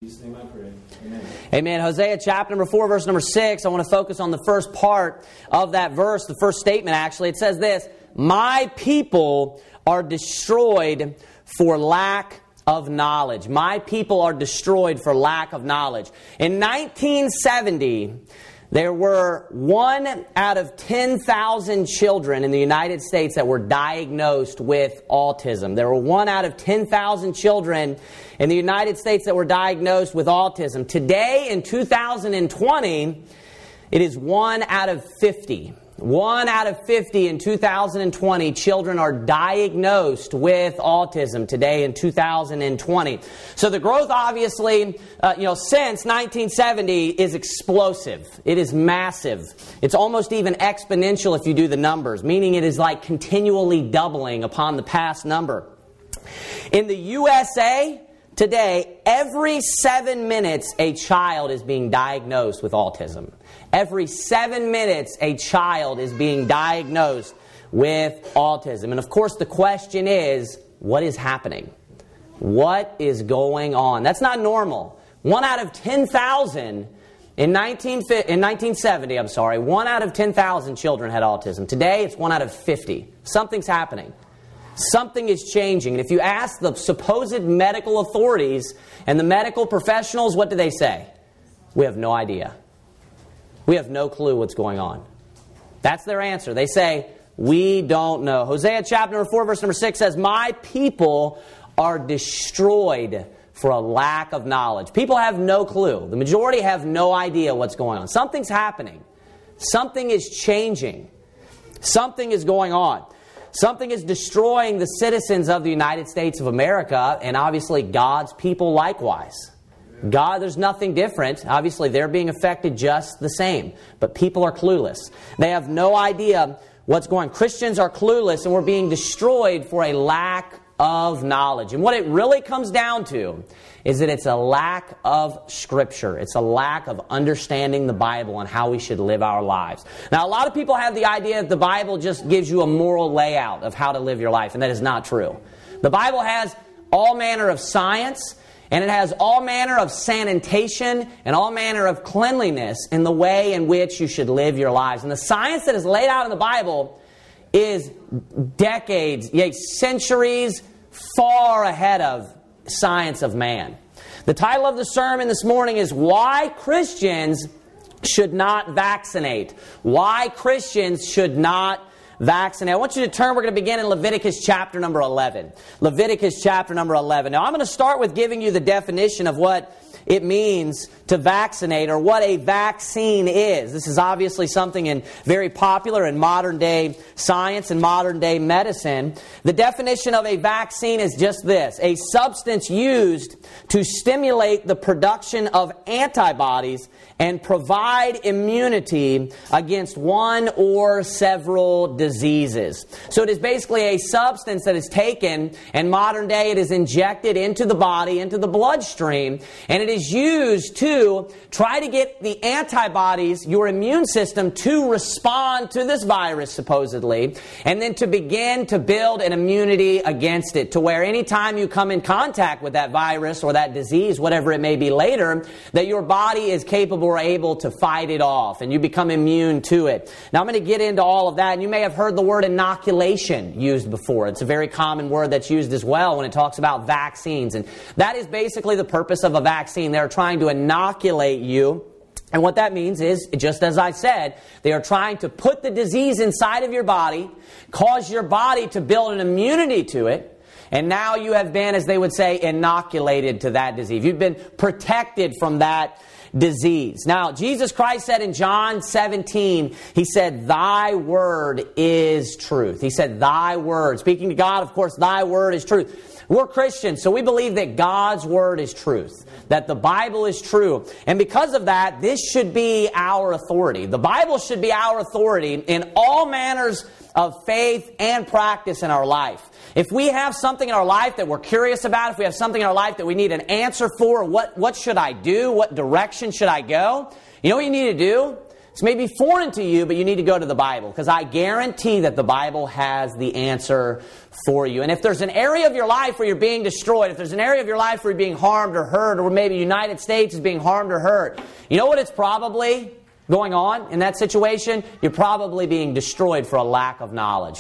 In Jesus' name I pray. Amen. Amen. Hosea chapter number 4, verse number 6. I want to focus on the first part of that verse, the first statement actually. It says this: my people are destroyed for lack of knowledge. My people are destroyed for lack of knowledge. In 1970, there were 1 out of 10,000 children in the United States that were diagnosed with autism. There were 1 out of 10,000 children in the United States that were diagnosed with autism. Today, in 2020, it is 1 out of 50. 1 out of 50 in 2020 children are diagnosed with autism today in 2020. So the growth, obviously, since 1970 is explosive. It is massive. It's almost even exponential if you do the numbers, meaning it is like continually doubling upon the past number. In the USA today, every 7 minutes a child is being diagnosed with autism. Every 7 minutes, a child is being diagnosed with autism. And of course, the question is, what is happening? What is going on? That's not normal. 1 out of 10,000 in 1970, 1 out of 10,000 children had autism. Today, it's 1 out of 50. Something's happening. Something is changing. And if you ask the supposed medical authorities and the medical professionals, what do they say? We have no idea. We have no clue what's going on. That's their answer. They say, we don't know. Hosea chapter number 4, verse number 6 says, my people are destroyed for a lack of knowledge. People have no clue. The majority have no idea what's going on. Something's happening. Something is changing. Something is going on. Something is destroying the citizens of the United States of America, and obviously God's people likewise. God, there's nothing different. Obviously, they're being affected just the same. But people are clueless. They have no idea what's going on. Christians are clueless, and we're being destroyed for a lack of knowledge. And what it really comes down to is that it's a lack of Scripture. It's a lack of understanding the Bible and how we should live our lives. Now, a lot of people have the idea that the Bible just gives you a moral layout of how to live your life, and that is not true. The Bible has all manner of science, and it has all manner of sanitation and all manner of cleanliness in the way in which you should live your lives. And the science that is laid out in the Bible is decades, yea, centuries far ahead of science of man. The title of the sermon this morning is Why Christians Should Not Vaccinate. Why Christians Should Not Vaccinate. I want you to turn. We're going to begin in Leviticus chapter number 11. Leviticus chapter number 11. Now I'm going to start with giving you the definition of what it means to vaccinate, or what a vaccine is. This is obviously something very popular in modern day science and modern day medicine. The definition of a vaccine is just this: a substance used to stimulate the production of antibodies and provide immunity against one or several diseases. So it is basically a substance that is taken, and modern day it is injected into the body, into the bloodstream, and it is used to try to get the antibodies, your immune system, to respond to this virus, supposedly, and then to begin to build an immunity against it, to where anytime you come in contact with that virus or that disease, whatever it may be later, that your body is capable or able to fight it off, and you become immune to it. Now I'm going to get into all of that, and you may have heard the word inoculation used before. It's a very common word that's used as well when it talks about vaccines, and that is basically the purpose of a vaccine. They're trying to inoculate you. And what that means is, just as I said, they are trying to put the disease inside of your body, cause your body to build an immunity to it, and now you have been, as they would say, inoculated to that disease. You've been protected from that disease. Now, Jesus Christ said in John 17, He said, Thy word is truth. He said, Thy word. Speaking to God, of course, Thy word is truth. We're Christians, so we believe that God's word is truth, that the Bible is true. And because of that, this should be our authority. The Bible should be our authority in all manners of faith and practice in our life. If we have something in our life that we're curious about, if we have something in our life that we need an answer for, what should I do? What direction should I go? You know what you need to do? This may be foreign to you, but you need to go to the Bible, because I guarantee that the Bible has the answer for you. And if there's an area of your life where you're being destroyed, if there's an area of your life where you're being harmed or hurt, or maybe the United States is being harmed or hurt, you know what it's probably going on in that situation? You're probably being destroyed for a lack of knowledge,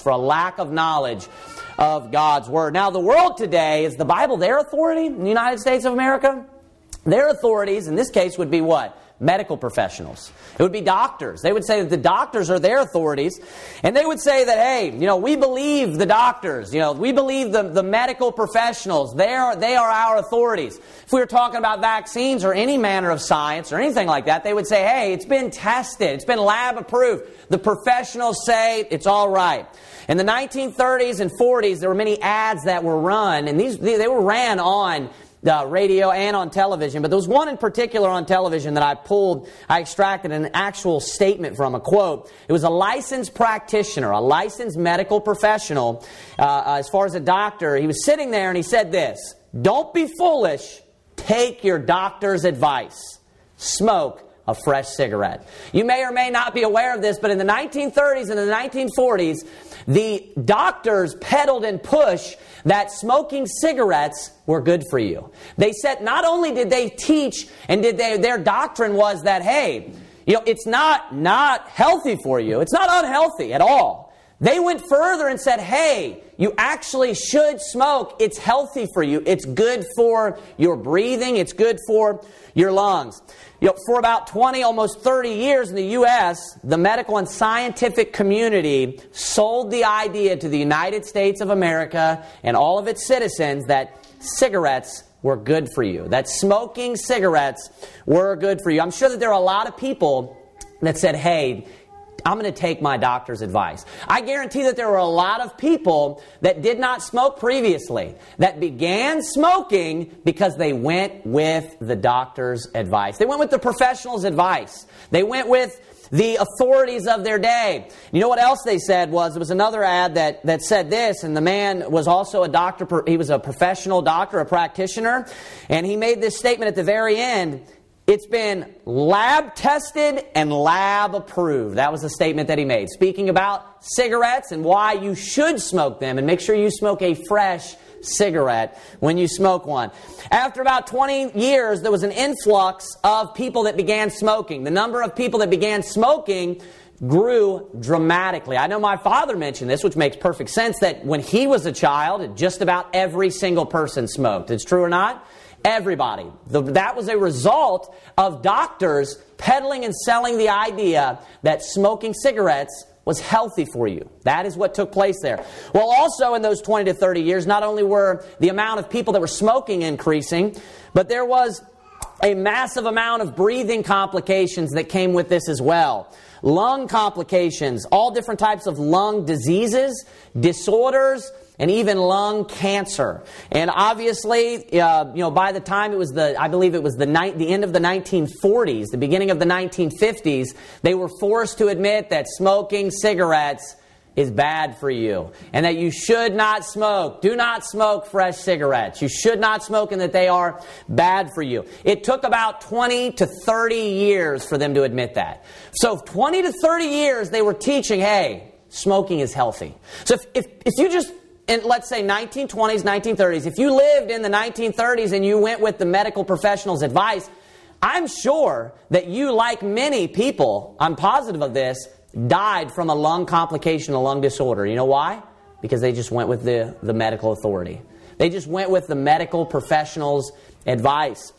of God's Word. Now, the world today, is the Bible their authority in the United States of America? Their authorities, in this case, would be what? Medical professionals. It would be doctors. They would say that the doctors are their authorities. And they would say that, hey, we believe the doctors. We believe the medical professionals. They are our authorities. If we were talking about vaccines or any manner of science or anything like that, they would say, hey, it's been tested. It's been lab approved. The professionals say it's all right. In the 1930s and 40s, there were many ads that were run, and they were ran on radio and on television, but there was one in particular on television that I extracted an actual statement from, a quote. It was a licensed practitioner, a licensed medical professional, as far as a doctor. He was sitting there and he said this: "Don't be foolish, take your doctor's advice. Smoke a fresh cigarette." You may or may not be aware of this, but in the 1930s and the 1940s, the doctors peddled and pushed that smoking cigarettes were good for you. They said, not only did they teach and their doctrine was that, hey, it's not healthy for you. It's not unhealthy at all. They went further and said, hey, you actually should smoke. It's healthy for you. It's good for your breathing. It's good for your lungs. For about 20, almost 30 years in the U.S., the medical and scientific community sold the idea to the United States of America and all of its citizens that cigarettes were good for you, that smoking cigarettes were good for you. I'm sure that there are a lot of people that said, hey, I'm going to take my doctor's advice. I guarantee that there were a lot of people that did not smoke previously that began smoking because they went with the doctor's advice. They went with the professional's advice. They went with the authorities of their day. You know what else they said was, there was another ad that said this, and the man was also a doctor. He was a professional doctor, a practitioner, and he made this statement at the very end: "It's been lab tested and lab approved." That was the statement that he made, speaking about cigarettes and why you should smoke them, and make sure you smoke a fresh cigarette when you smoke one. After about 20 years, there was an influx of people that began smoking. The number of people that began smoking grew dramatically. I know my father mentioned this, which makes perfect sense, that when he was a child, just about every single person smoked. It's true or not? Everybody. That was a result of doctors peddling and selling the idea that smoking cigarettes was healthy for you. That is what took place there. Well, also in those 20 to 30 years, not only were the amount of people that were smoking increasing, but there was a massive amount of breathing complications that came with this as well. Lung complications, all different types of lung diseases, disorders, and even lung cancer. And obviously, by the time it was I believe it was the end of the 1940s, the beginning of the 1950s, they were forced to admit that smoking cigarettes is bad for you, and that you should not smoke. Do not smoke fresh cigarettes. You should not smoke, and that they are bad for you. It took about 20 to 30 years for them to admit that. So 20 to 30 years they were teaching, hey, smoking is healthy. So if you just, in let's say 1920s, 1930s, if you lived in the 1930s and you went with the medical professional's advice, I'm sure that you, like many people, I'm positive of this, died from a lung complication, a lung disorder. You know why? Because they just went with the medical authority. They just went with the medical professional's advice.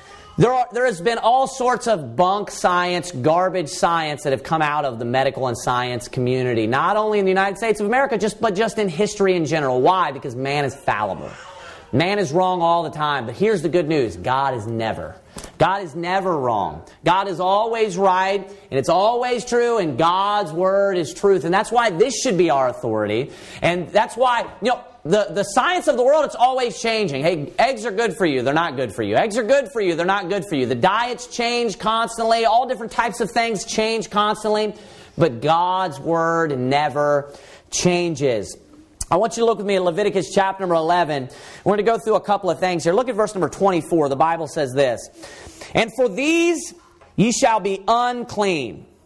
There has been all sorts of bunk science, garbage science that have come out of the medical and science community, not only in the United States of America, but just in history in general. Why? Because man is fallible. Man is wrong all the time. But here's the good news: God is never. God is never wrong. God is always right, and it's always true, and God's Word is truth. And that's why this should be our authority. And that's why, the science of the world, it's always changing. Hey, eggs are good for you. They're not good for you. Eggs are good for you. They're not good for you. The diets change constantly. All different types of things change constantly. But God's Word never changes. I want you to look with me at Leviticus chapter number 11. We're going to go through a couple of things here. Look at verse number 24. The Bible says this: "And for these ye shall be unclean.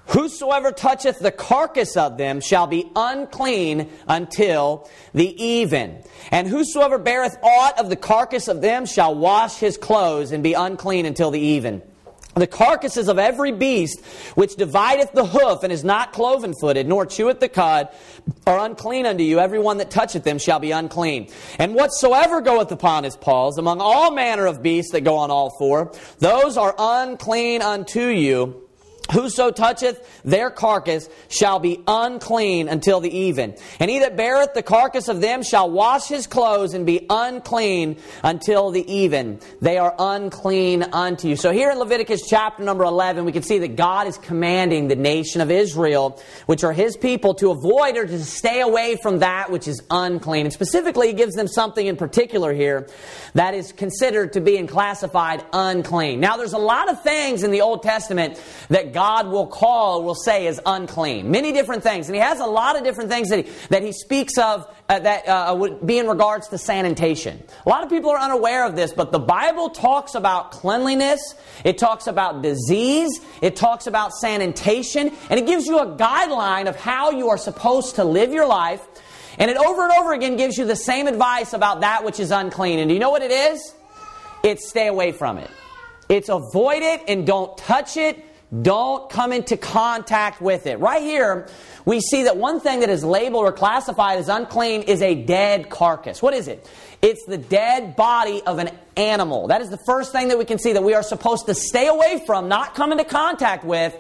Whosoever toucheth the carcass of them shall be unclean until the even. And whosoever beareth aught of the carcass of them shall wash his clothes and be unclean until the even. The carcasses of every beast which divideth the hoof and is not cloven-footed, nor cheweth the cud, are unclean unto you. Every one that toucheth them shall be unclean. And whatsoever goeth upon his paws, among all manner of beasts that go on all four, those are unclean unto you. Whoso toucheth their carcass shall be unclean until the even. And he that beareth the carcass of them shall wash his clothes and be unclean until the even. They are unclean unto you. So here in Leviticus chapter number 11, we can see that God is commanding the nation of Israel, which are His people, to avoid or to stay away from that which is unclean. And specifically, He gives them something in particular here that is considered to be and classified unclean. Now, there's a lot of things in the Old Testament that God will say is unclean. Many different things. And He has a lot of different things that He speaks of that would be in regards to sanitation. A lot of people are unaware of this, but the Bible talks about cleanliness. It talks about disease. It talks about sanitation. And it gives you a guideline of how you are supposed to live your life. And it over and over again gives you the same advice about that which is unclean. And do you know what it is? It's stay away from it. It's avoid it and don't touch it. Don't come into contact with it. Right here, we see that one thing that is labeled or classified as unclean is a dead carcass. What is it? It's the dead body of an animal. That is the first thing that we can see that we are supposed to stay away from, not come into contact with,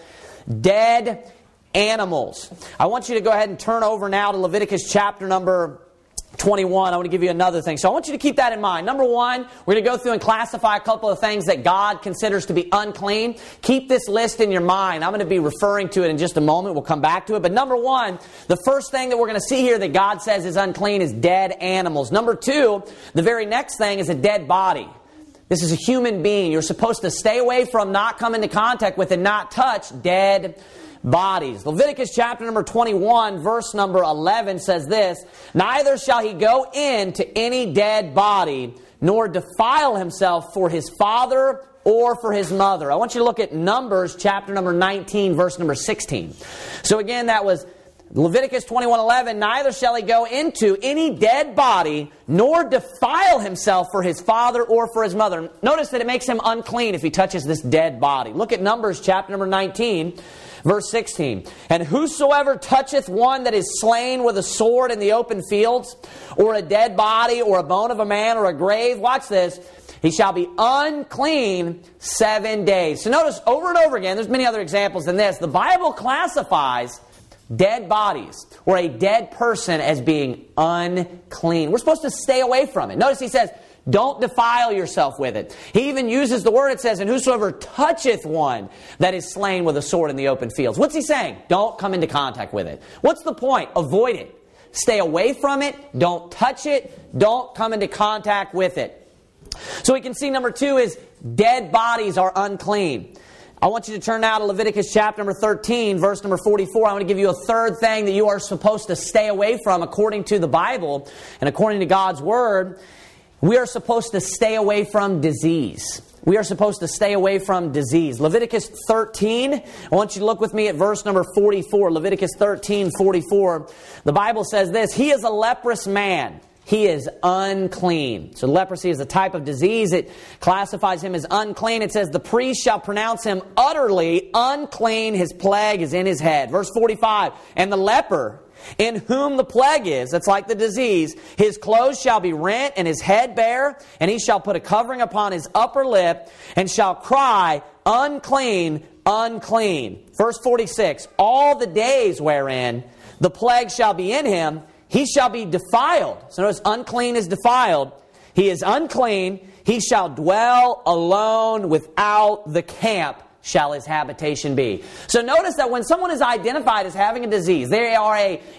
dead animals. I want you to go ahead and turn over now to Leviticus chapter number 21. I want to give you another thing. So I want you to keep that in mind. Number one, we're going to go through and classify a couple of things that God considers to be unclean. Keep this list in your mind. I'm going to be referring to it in just a moment. We'll come back to it. But number one, the first thing that we're going to see here that God says is unclean is dead animals. Number two, the very next thing is a dead body. This is a human being. You're supposed to stay away from, not come into contact with, and not touch dead bodies. Leviticus chapter number 21, verse number 11 says this, neither shall he go in to any dead body, nor defile himself for his father or for his mother. I want you to look at Numbers chapter number 19, verse number 16. So again, that was Leviticus 21:11, neither shall he go into any dead body, nor defile himself for his father or for his mother. Notice that it makes him unclean if he touches this dead body. Look at Numbers chapter number 19, verse 16. And whosoever toucheth one that is slain with a sword in the open fields, or a dead body, or a bone of a man, or a grave, watch this, he shall be unclean 7 days. So notice over and over again, there's many other examples than this, the Bible classifies dead bodies or a dead person as being unclean. We're supposed to stay away from it. Notice he says, don't defile yourself with it. He even uses the word, it says, and whosoever toucheth one that is slain with a sword in the open fields. What's he saying? Don't come into contact with it. What's the point? Avoid it. Stay away from it. Don't touch it. Don't come into contact with it. So we can see number two is dead bodies are unclean. I want you to turn now to Leviticus chapter number 13, verse number 44. I want to give you a third thing that you are supposed to stay away from according to the Bible and according to God's Word. We are supposed to stay away from disease. We are supposed to stay away from disease. Leviticus 13, I want you to look with me at verse number 44. Leviticus 13, 44. The Bible says this, he is a leprous man. He is unclean. So leprosy is a type of disease. It classifies him as unclean. It says, the priest shall pronounce him utterly unclean. His plague is in his head. Verse 45, and the leper in whom the plague is, that's like the disease, his clothes shall be rent and his head bare, and he shall put a covering upon his upper lip and shall cry, unclean, unclean. Verse 46, all the days wherein the plague shall be in him, he shall be defiled. So notice unclean is defiled. He is unclean. He shall dwell alone without the camp shall his habitation be. So notice that when someone is identified as having a disease, they are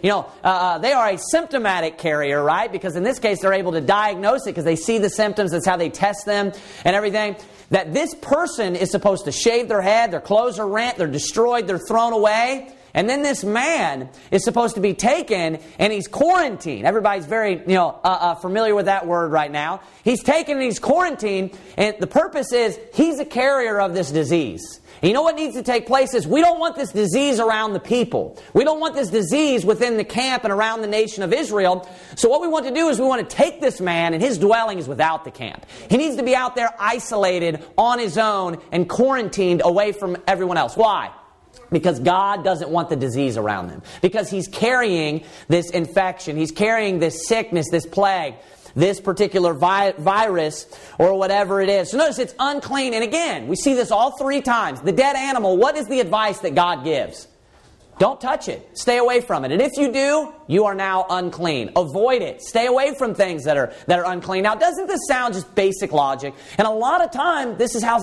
a symptomatic carrier, right? Because in this case, they're able to diagnose it because they see the symptoms. That's how they test them and everything. That this person is supposed to shave their head, their clothes are rent, they're destroyed, they're thrown away. And then this man is supposed to be taken and he's quarantined. Everybody's very familiar with that word right now. He's taken and he's quarantined, and the purpose is he's a carrier of this disease. And you know what needs to take place is we don't want this disease around the people. We don't want this disease within the camp and around the nation of Israel. So what we want to do is we want to take this man, and his dwelling is without the camp. He needs to be out there isolated on his own and quarantined away from everyone else. Why? Because God doesn't want the disease around them. Because He's carrying this infection. He's carrying this sickness, this plague, this particular virus or whatever it is. So notice it's unclean. And again, we see this all 3 times. The dead animal, what is the advice that God gives? Don't touch it. Stay away from it. And if you do, you are now unclean. Avoid it. Stay away from things that are unclean. Now, doesn't this sound just basic logic? And a lot of times this is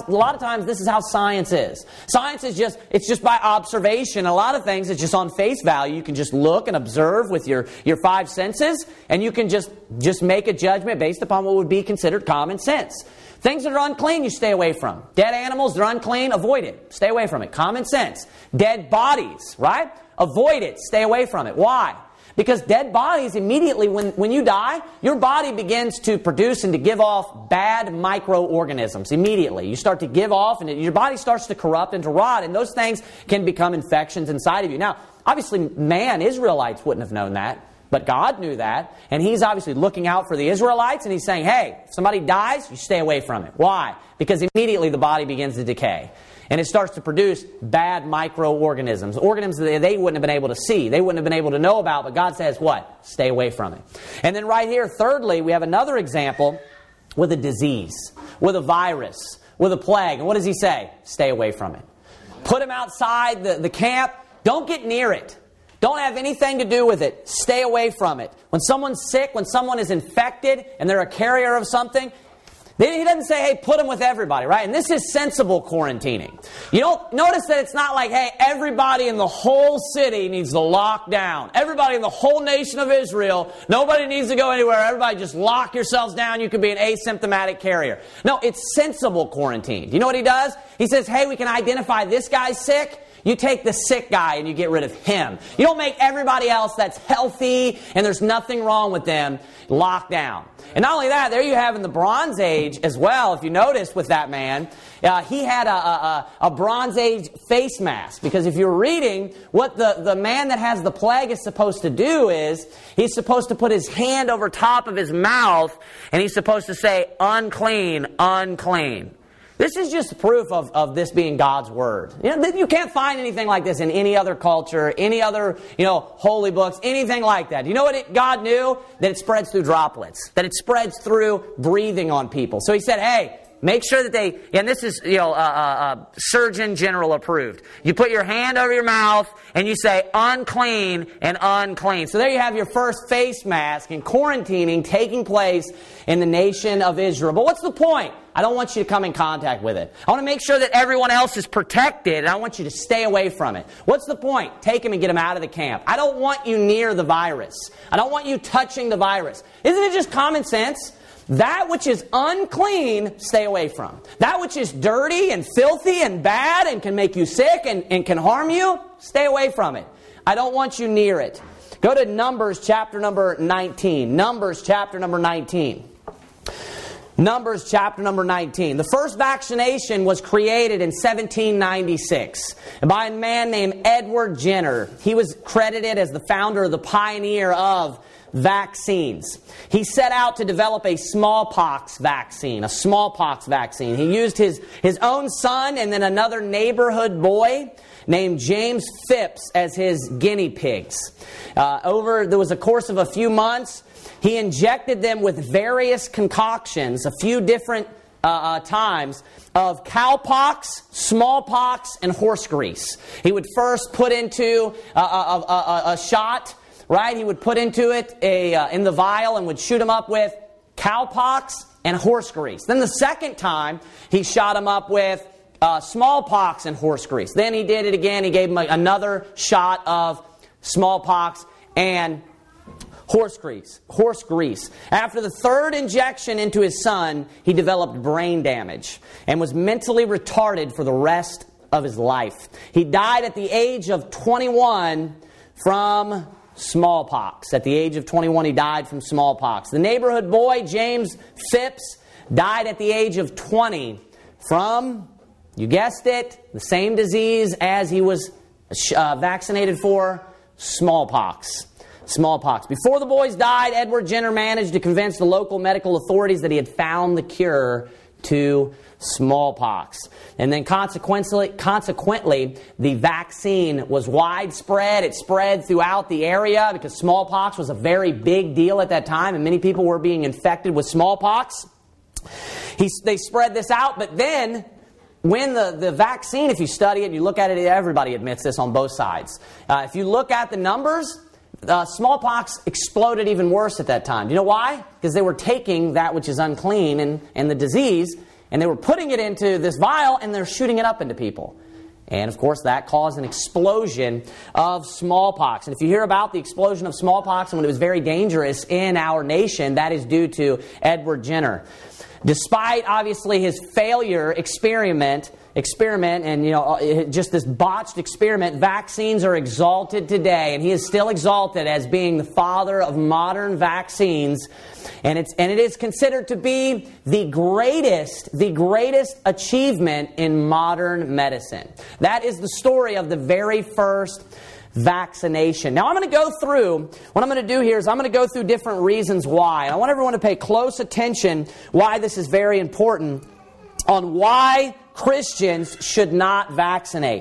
how science is. Science is just by observation. A lot of things it's just on face value. You can just look and observe with your 5 senses, and you can just make a judgment based upon what would be considered common sense. Things that are unclean, you stay away from. Dead animals, they're unclean, avoid it. Stay away from it. Common sense. Dead bodies, right? Avoid it. Stay away from it. Why? Because dead bodies, immediately when you die, your body begins to produce and to give off bad microorganisms. Immediately. You start to give off, and your body starts to corrupt and to rot, and those things can become infections inside of you. Now, obviously, Israelites wouldn't have known that. But God knew that, and He's obviously looking out for the Israelites, and He's saying, hey, if somebody dies, you stay away from it. Why? Because immediately the body begins to decay. And it starts to produce bad microorganisms. Organisms that they wouldn't have been able to see. They wouldn't have been able to know about. But God says, what? Stay away from it. And then right here, thirdly, we have another example with a disease, with a virus, with a plague. And what does He say? Stay away from it. Put him outside the camp. Don't get near it. Don't have anything to do with it. Stay away from it. When someone's sick, when someone is infected, and they're a carrier of something, he doesn't say, hey, put them with everybody, right? And this is sensible quarantining. You don't notice that it's not like, hey, everybody in the whole city needs to lock down. Everybody in the whole nation of Israel, nobody needs to go anywhere. Everybody just lock yourselves down. You could be an asymptomatic carrier. No, it's sensible quarantine. Do you know what He does? He says, hey, we can identify this guy's sick. You take the sick guy and you get rid of him. You don't make everybody else that's healthy and there's nothing wrong with them locked down. And not only that, there you have in the Bronze Age as well, if you notice with that man, he had a Bronze Age face mask. Because if you're reading, what the man that has the plague is supposed to do is, he's supposed to put his hand over top of his mouth and he's supposed to say, unclean, unclean. This is just proof of this being God's Word. You can't find anything like this in any other culture, any other, holy books, anything like that. You know what God knew? That it spreads through droplets. That it spreads through breathing on people. So He said, hey, make sure that they, and this is, Surgeon General approved. You put your hand over your mouth and you say unclean and unclean. So there you have your first face mask and quarantining taking place in the nation of Israel. But what's the point? I don't want you to come in contact with it. I want to make sure that everyone else is protected, and I want you to stay away from it. What's the point? Take him and get him out of the camp. I don't want you near the virus. I don't want you touching the virus. Isn't it just common sense? That which is unclean, stay away from. That which is dirty and filthy and bad and can make you sick and can harm you, stay away from it. I don't want you near it. Go to Numbers chapter number 19. Numbers chapter number 19. Numbers chapter number 19. The first vaccination was created in 1796 by a man named Edward Jenner. He was credited as the founder, the pioneer of vaccines. He set out to develop a smallpox vaccine. He used his own son and then another neighborhood boy named James Phipps as his guinea pigs. There was a course of a few months. He injected them with various concoctions, a few different times, of cowpox, smallpox, and horse grease. He would first put into a shot, right? He would put into it in the vial and would shoot him up with cowpox and horse grease. Then the second time, he shot him up with smallpox and horse grease. Then he did it again. He gave him another shot of smallpox and horse grease. After the third injection into his son, he developed brain damage and was mentally retarded for the rest of his life. He died at the age of 21 from smallpox. At the age of 21, he died from smallpox. The neighborhood boy, James Phipps, died at the age of 20 from, you guessed it, the same disease as he was vaccinated for, smallpox. Smallpox. Before the boys died, Edward Jenner managed to convince the local medical authorities that he had found the cure to smallpox. And then consequently, the vaccine was widespread. It spread throughout the area because smallpox was a very big deal at that time, and many people were being infected with smallpox. They spread this out, but then when the vaccine, if you study it, you look at it, everybody admits this on both sides. If you look at the numbers, smallpox exploded even worse at that time. Do you know why? Because they were taking that which is unclean and the disease, and they were putting it into this vial, and they're shooting it up into people. And, of course, that caused an explosion of smallpox. And if you hear about the explosion of smallpox and when it was very dangerous in our nation, that is due to Edward Jenner. Despite, obviously, his failure experiment and, just this botched experiment, vaccines are exalted today. And he is still exalted as being the father of modern vaccines. And it is considered to be the greatest achievement in modern medicine. That is the story of the very first vaccination. Now, what I'm going to do here is I'm going to go through different reasons why. And I want everyone to pay close attention why this is very important, on why Christians should not vaccinate.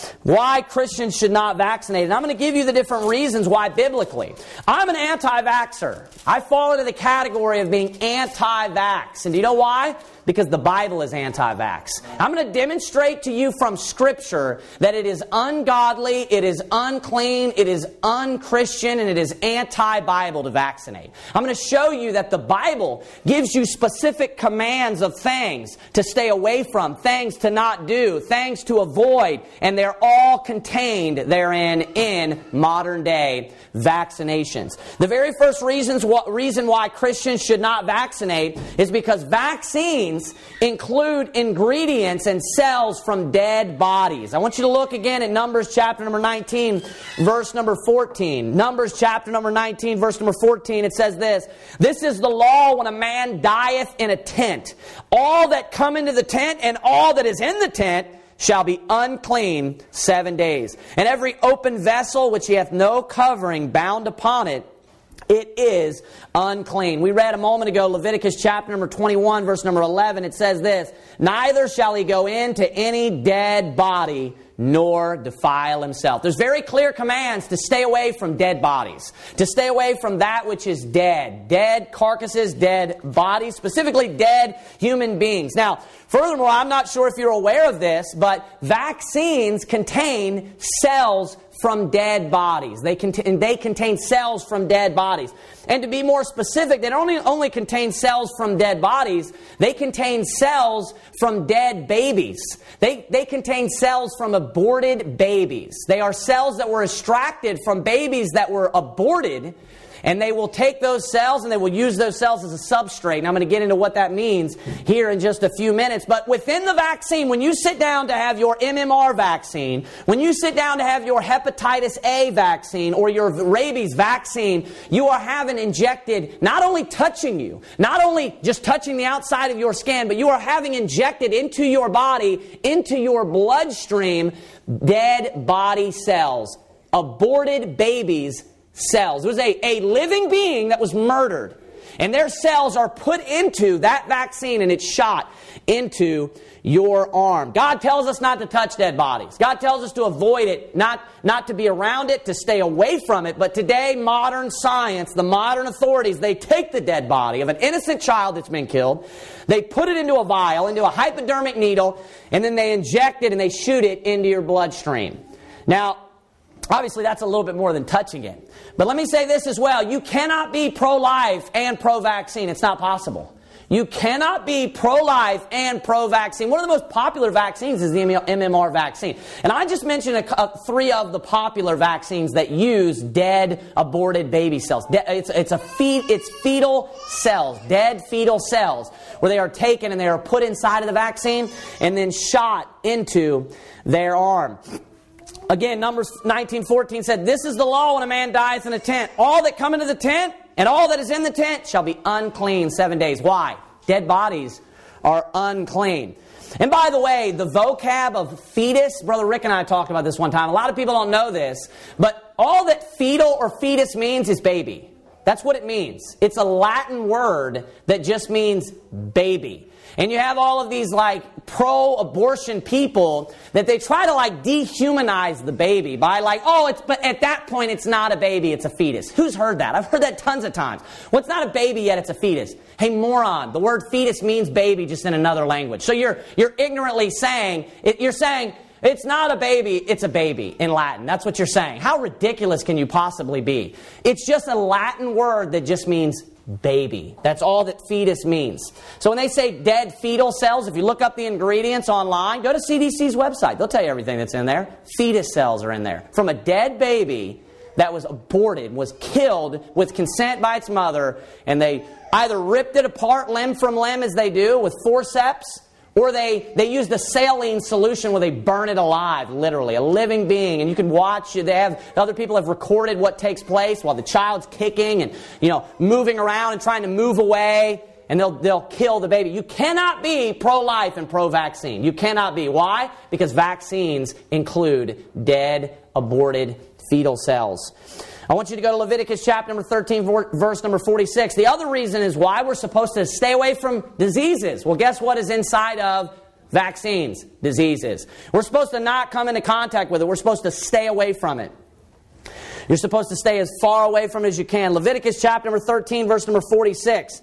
Why Christians should not vaccinate. And I'm going to give you the different reasons why biblically. I'm an anti-vaxxer. I fall into the category of being anti-vax. And do you know why? Because the Bible is anti-vax. I'm going to demonstrate to you from Scripture that it is ungodly, it is unclean, it is unchristian, and it is anti-Bible to vaccinate. I'm going to show you that the Bible gives you specific commands of things to stay away from, things to not do, things to avoid, and they're all contained therein in modern day vaccinations. The very first reason why Christians should not vaccinate is because vaccines include ingredients and cells from dead bodies. I want you to look again at Numbers chapter number 19, verse number 14. Numbers chapter number 19, verse number 14, it says this: "This is the law when a man dieth in a tent. All that come into the tent and all that is in the tent shall be unclean 7 days. And every open vessel which he hath no covering bound upon it, it is unclean." We read a moment ago Leviticus chapter number 21, verse number 11. It says this: "Neither shall he go into any dead body, nor defile himself." There's very clear commands to stay away from dead bodies, to stay away from that which is dead. Dead carcasses, dead bodies, specifically dead human beings. Now, furthermore, I'm not sure if you're aware of this, but vaccines contain cells from dead bodies. They contain cells from dead bodies. And to be more specific, they don't only contain cells from dead bodies, they contain cells from dead babies. They contain cells from aborted babies. They are cells that were extracted from babies that were aborted, and they will take those cells and they will use those cells as a substrate. And I'm going to get into what that means here in just a few minutes. But within the vaccine, when you sit down to have your MMR vaccine, when you sit down to have your hepatitis A vaccine or your rabies vaccine, you are having injected, not only touching you, not only just touching the outside of your skin, but you are having injected into your body, into your bloodstream, dead body cells, aborted babies' cells. It was a living being that was murdered. And their cells are put into that vaccine and it's shot into your arm. God tells us not to touch dead bodies. God tells us to avoid it, not to be around it, to stay away from it. But today, modern science, the modern authorities, they take the dead body of an innocent child that's been killed, they put it into a vial, into a hypodermic needle, and then they inject it and they shoot it into your bloodstream. Now, obviously, that's a little bit more than touching it. But let me say this as well. You cannot be pro-life and pro-vaccine. It's not possible. You cannot be pro-life and pro-vaccine. One of the most popular vaccines is the MMR vaccine. And I just mentioned three of the popular vaccines that use dead, aborted baby cells. It's fetal cells, dead fetal cells, where they are taken and they are put inside of the vaccine and then shot into their arm. Again, Numbers 19:14 said, "This is the law when a man dies in a tent. All that come into the tent and all that is in the tent shall be unclean 7 days." Why? Dead bodies are unclean. And by the way, the vocab of fetus, Brother Rick and I talked about this one time. A lot of people don't know this, but all that fetal or fetus means is baby. That's what it means. It's a Latin word that just means baby. And you have all of these like pro-abortion people that they try to like dehumanize the baby by like, but at that point it's not a baby, it's a fetus. Who's heard that? I've heard that tons of times. Well, it's not a baby yet, it's a fetus. Hey, moron, the word fetus means baby just in another language. So you're ignorantly saying, you're saying it's not a baby, it's a baby in Latin. That's what you're saying. How ridiculous can you possibly be? It's just a Latin word that just means baby. That's all that fetus means. So when they say dead fetal cells, if you look up the ingredients online, go to CDC's website. They'll tell you everything that's in there. Fetus cells are in there. From a dead baby that was aborted, was killed with consent by its mother, and they either ripped it apart limb from limb as they do with forceps, or they used a saline solution where they burn it alive, literally, a living being. And you can watch, other people have recorded what takes place while the child's kicking and, moving around and trying to move away. And they'll kill the baby. You cannot be pro-life and pro-vaccine. You cannot be. Why? Because vaccines include dead, aborted fetal cells. I want you to go to Leviticus chapter number 13, verse number 46. The other reason is why we're supposed to stay away from diseases. Well, guess what is inside of vaccines? Diseases. We're supposed to not come into contact with it. We're supposed to stay away from it. You're supposed to stay as far away from it as you can. Leviticus chapter number 13, verse number 46.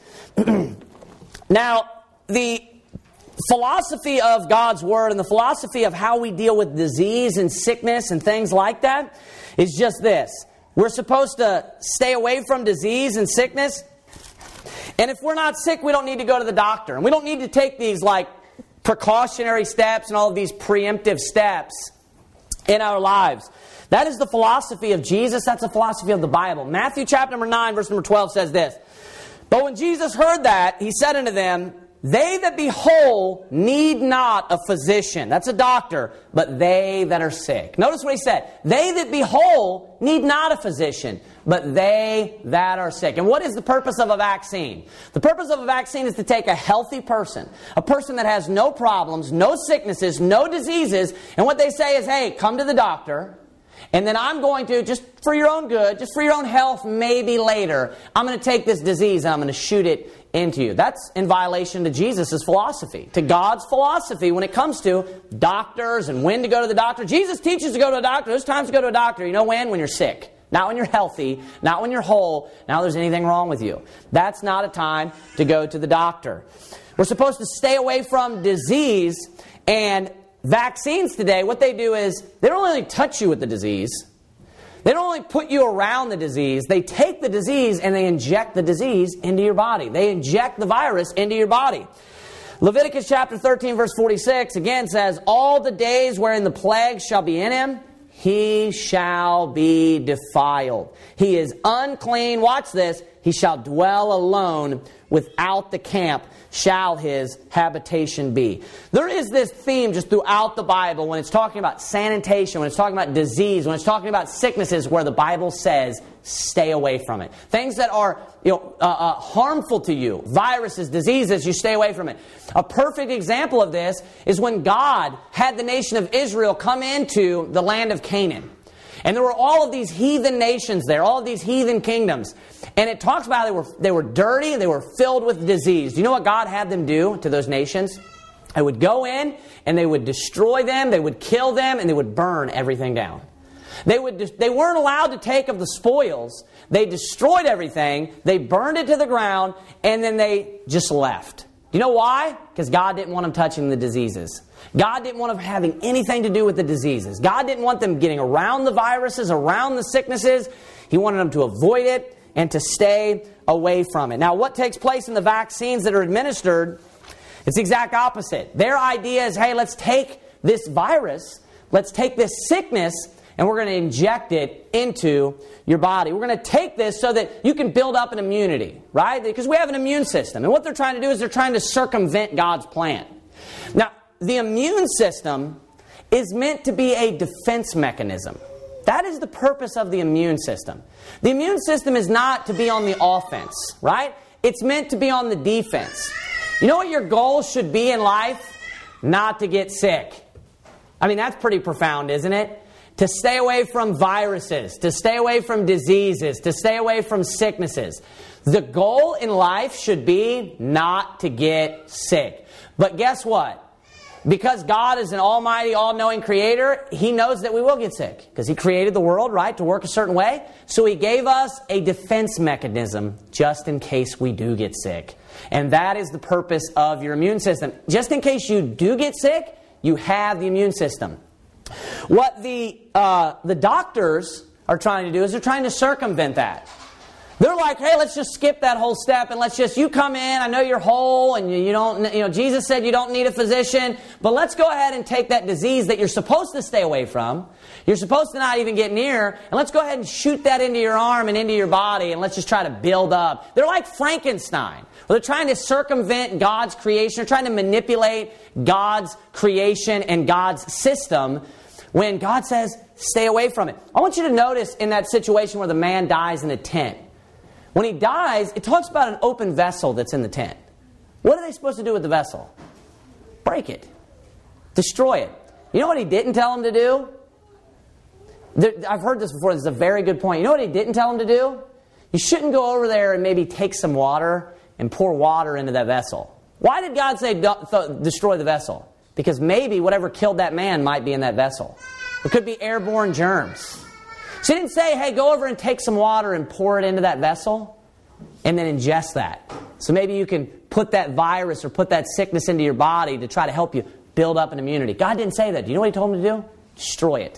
Now, the philosophy of God's Word and the philosophy of how we deal with disease and sickness and things like that is just this. We're supposed to stay away from disease and sickness. And if we're not sick, we don't need to go to the doctor. And we don't need to take these like precautionary steps and all of these preemptive steps in our lives. That is the philosophy of Jesus. That's the philosophy of the Bible. Matthew chapter number 9, verse number 12 says this. "But when Jesus heard that, he said unto them, They that be whole need not a physician." That's a doctor. "But they that are sick." Notice what he said. They that be whole need not a physician, but they that are sick. And what is the purpose of a vaccine? The purpose of a vaccine is to take a healthy person, a person that has no problems, no sicknesses, no diseases, and what they say is, hey, come to the doctor, and then I'm going to, just for your own good, just for your own health, maybe later, I'm going to take this disease and I'm going to shoot it into you. That's in violation to Jesus' philosophy, to God's philosophy when it comes to doctors and when to go to the doctor. Jesus teaches to go to a doctor. There's times to go to a doctor. You know when? When you're sick. Not when you're healthy, not when you're whole, not when there's anything wrong with you. That's not a time to go to the doctor. We're supposed to stay away from disease, and vaccines today, what they do is they don't only touch you with the disease. They don't only put you around the disease. They take the disease and they inject the disease into your body. They inject the virus into your body. Leviticus chapter 13 verse 46 again says, "All the days wherein the plague shall be in him, he shall be defiled. He is unclean." Watch this. "He shall dwell alone. Without the camp shall his habitation be." There is this theme just throughout the Bible when it's talking about sanitation, when it's talking about disease, when it's talking about sicknesses, where the Bible says, stay away from it. Things that are harmful to you, viruses, diseases, you stay away from it. A perfect example of this is when God had the nation of Israel come into the land of Canaan. And there were all of these heathen nations there, all of these heathen kingdoms. And it talks about how they were dirty, they were filled with disease. Do you know what God had them do to those nations? They would go in and they would destroy them, they would kill them, and they would burn everything down. They weren't allowed to take of the spoils. They destroyed everything, they burned it to the ground, and then they just left. Do you know why? Because God didn't want them touching the diseases. God didn't want them having anything to do with the diseases. God didn't want them getting around the viruses, around the sicknesses. He wanted them to avoid it and to stay away from it. Now, what takes place in the vaccines that are administered, it's the exact opposite. Their idea is, hey, let's take this virus, let's take this sickness, and we're going to inject it into your body. We're going to take this so that you can build up an immunity, right? Because we have an immune system. And what they're trying to do is they're trying to circumvent God's plan. Now, the immune system is meant to be a defense mechanism. That is the purpose of the immune system. The immune system is not to be on the offense, right? It's meant to be on the defense. You know what your goal should be in life? Not to get sick. I mean, that's pretty profound, isn't it? To stay away from viruses, to stay away from diseases, to stay away from sicknesses. The goal in life should be not to get sick. But guess what? Because God is an almighty, all-knowing creator, He knows that we will get sick. Because He created the world, right, to work a certain way. So He gave us a defense mechanism just in case we do get sick. And that is the purpose of your immune system. Just in case you do get sick, you have the immune system. What the doctors are trying to do is they're trying to circumvent that. They're like, hey, let's just skip that whole step and let's just, you come in, I know you're whole and you don't, Jesus said you don't need a physician, but let's go ahead and take that disease that you're supposed to stay away from, you're supposed to not even get near, and let's go ahead and shoot that into your arm and into your body and let's just try to build up. They're like Frankenstein. They're trying to circumvent God's creation. They're trying to manipulate God's creation and God's system when God says, stay away from it. I want you to notice in that situation where the man dies in a tent. When he dies, it talks about an open vessel that's in the tent. What are they supposed to do with the vessel? Break it. Destroy it. You know what he didn't tell him to do? I've heard this before. This is a very good point. You know what he didn't tell him to do? You shouldn't go over there and maybe take some water and pour water into that vessel. Why did God say destroy the vessel? Because maybe whatever killed that man might be in that vessel. It could be airborne germs. So he didn't say, hey, go over and take some water and pour it into that vessel and then ingest that. So maybe you can put that virus or put that sickness into your body to try to help you build up an immunity. God didn't say that. Do you know what He told him to do? Destroy it.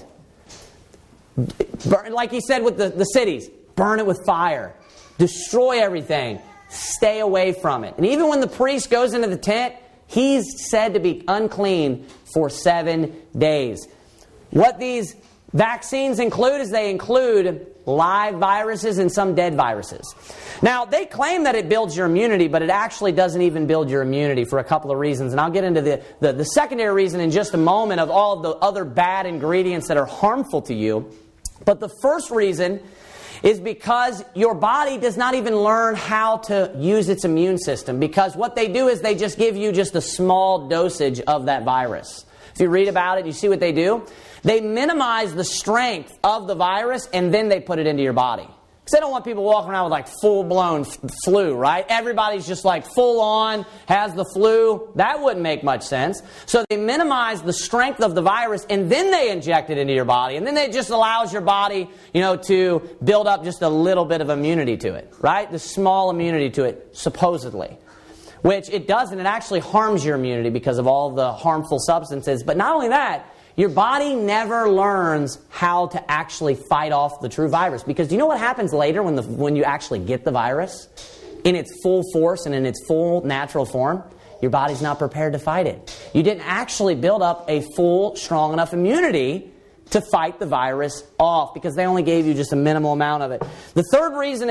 Burn, like He said with the cities, burn it with fire. Destroy everything. Stay away from it. And even when the priest goes into the tent, he's said to be unclean for 7 days. What these vaccines include is they include live viruses and some dead viruses. Now, they claim that it builds your immunity, but it actually doesn't even build your immunity for a couple of reasons. And I'll get into the secondary reason in just a moment of all of the other bad ingredients that are harmful to you. But the first reason is because your body does not even learn how to use its immune system. Because what they do is they just give you just a small dosage of that virus. If you read about it, you see what they do. They minimize the strength of the virus and then they put it into your body. Because they don't want people walking around with like full-blown flu, right? Everybody's just like full on, has the flu. That wouldn't make much sense. So they minimize the strength of the virus and then they inject it into your body. And then it just allows your body, to build up just a little bit of immunity to it, right? The small immunity to it, supposedly. Which it doesn't. It actually harms your immunity because of all the harmful substances. But not only that, your body never learns how to actually fight off the true virus. Because do you know what happens later when you actually get the virus? In its full force and in its full natural form? Your body's not prepared to fight it. You didn't actually build up a full, strong enough immunity to fight the virus off. Because they only gave you just a minimal amount of it. The third reason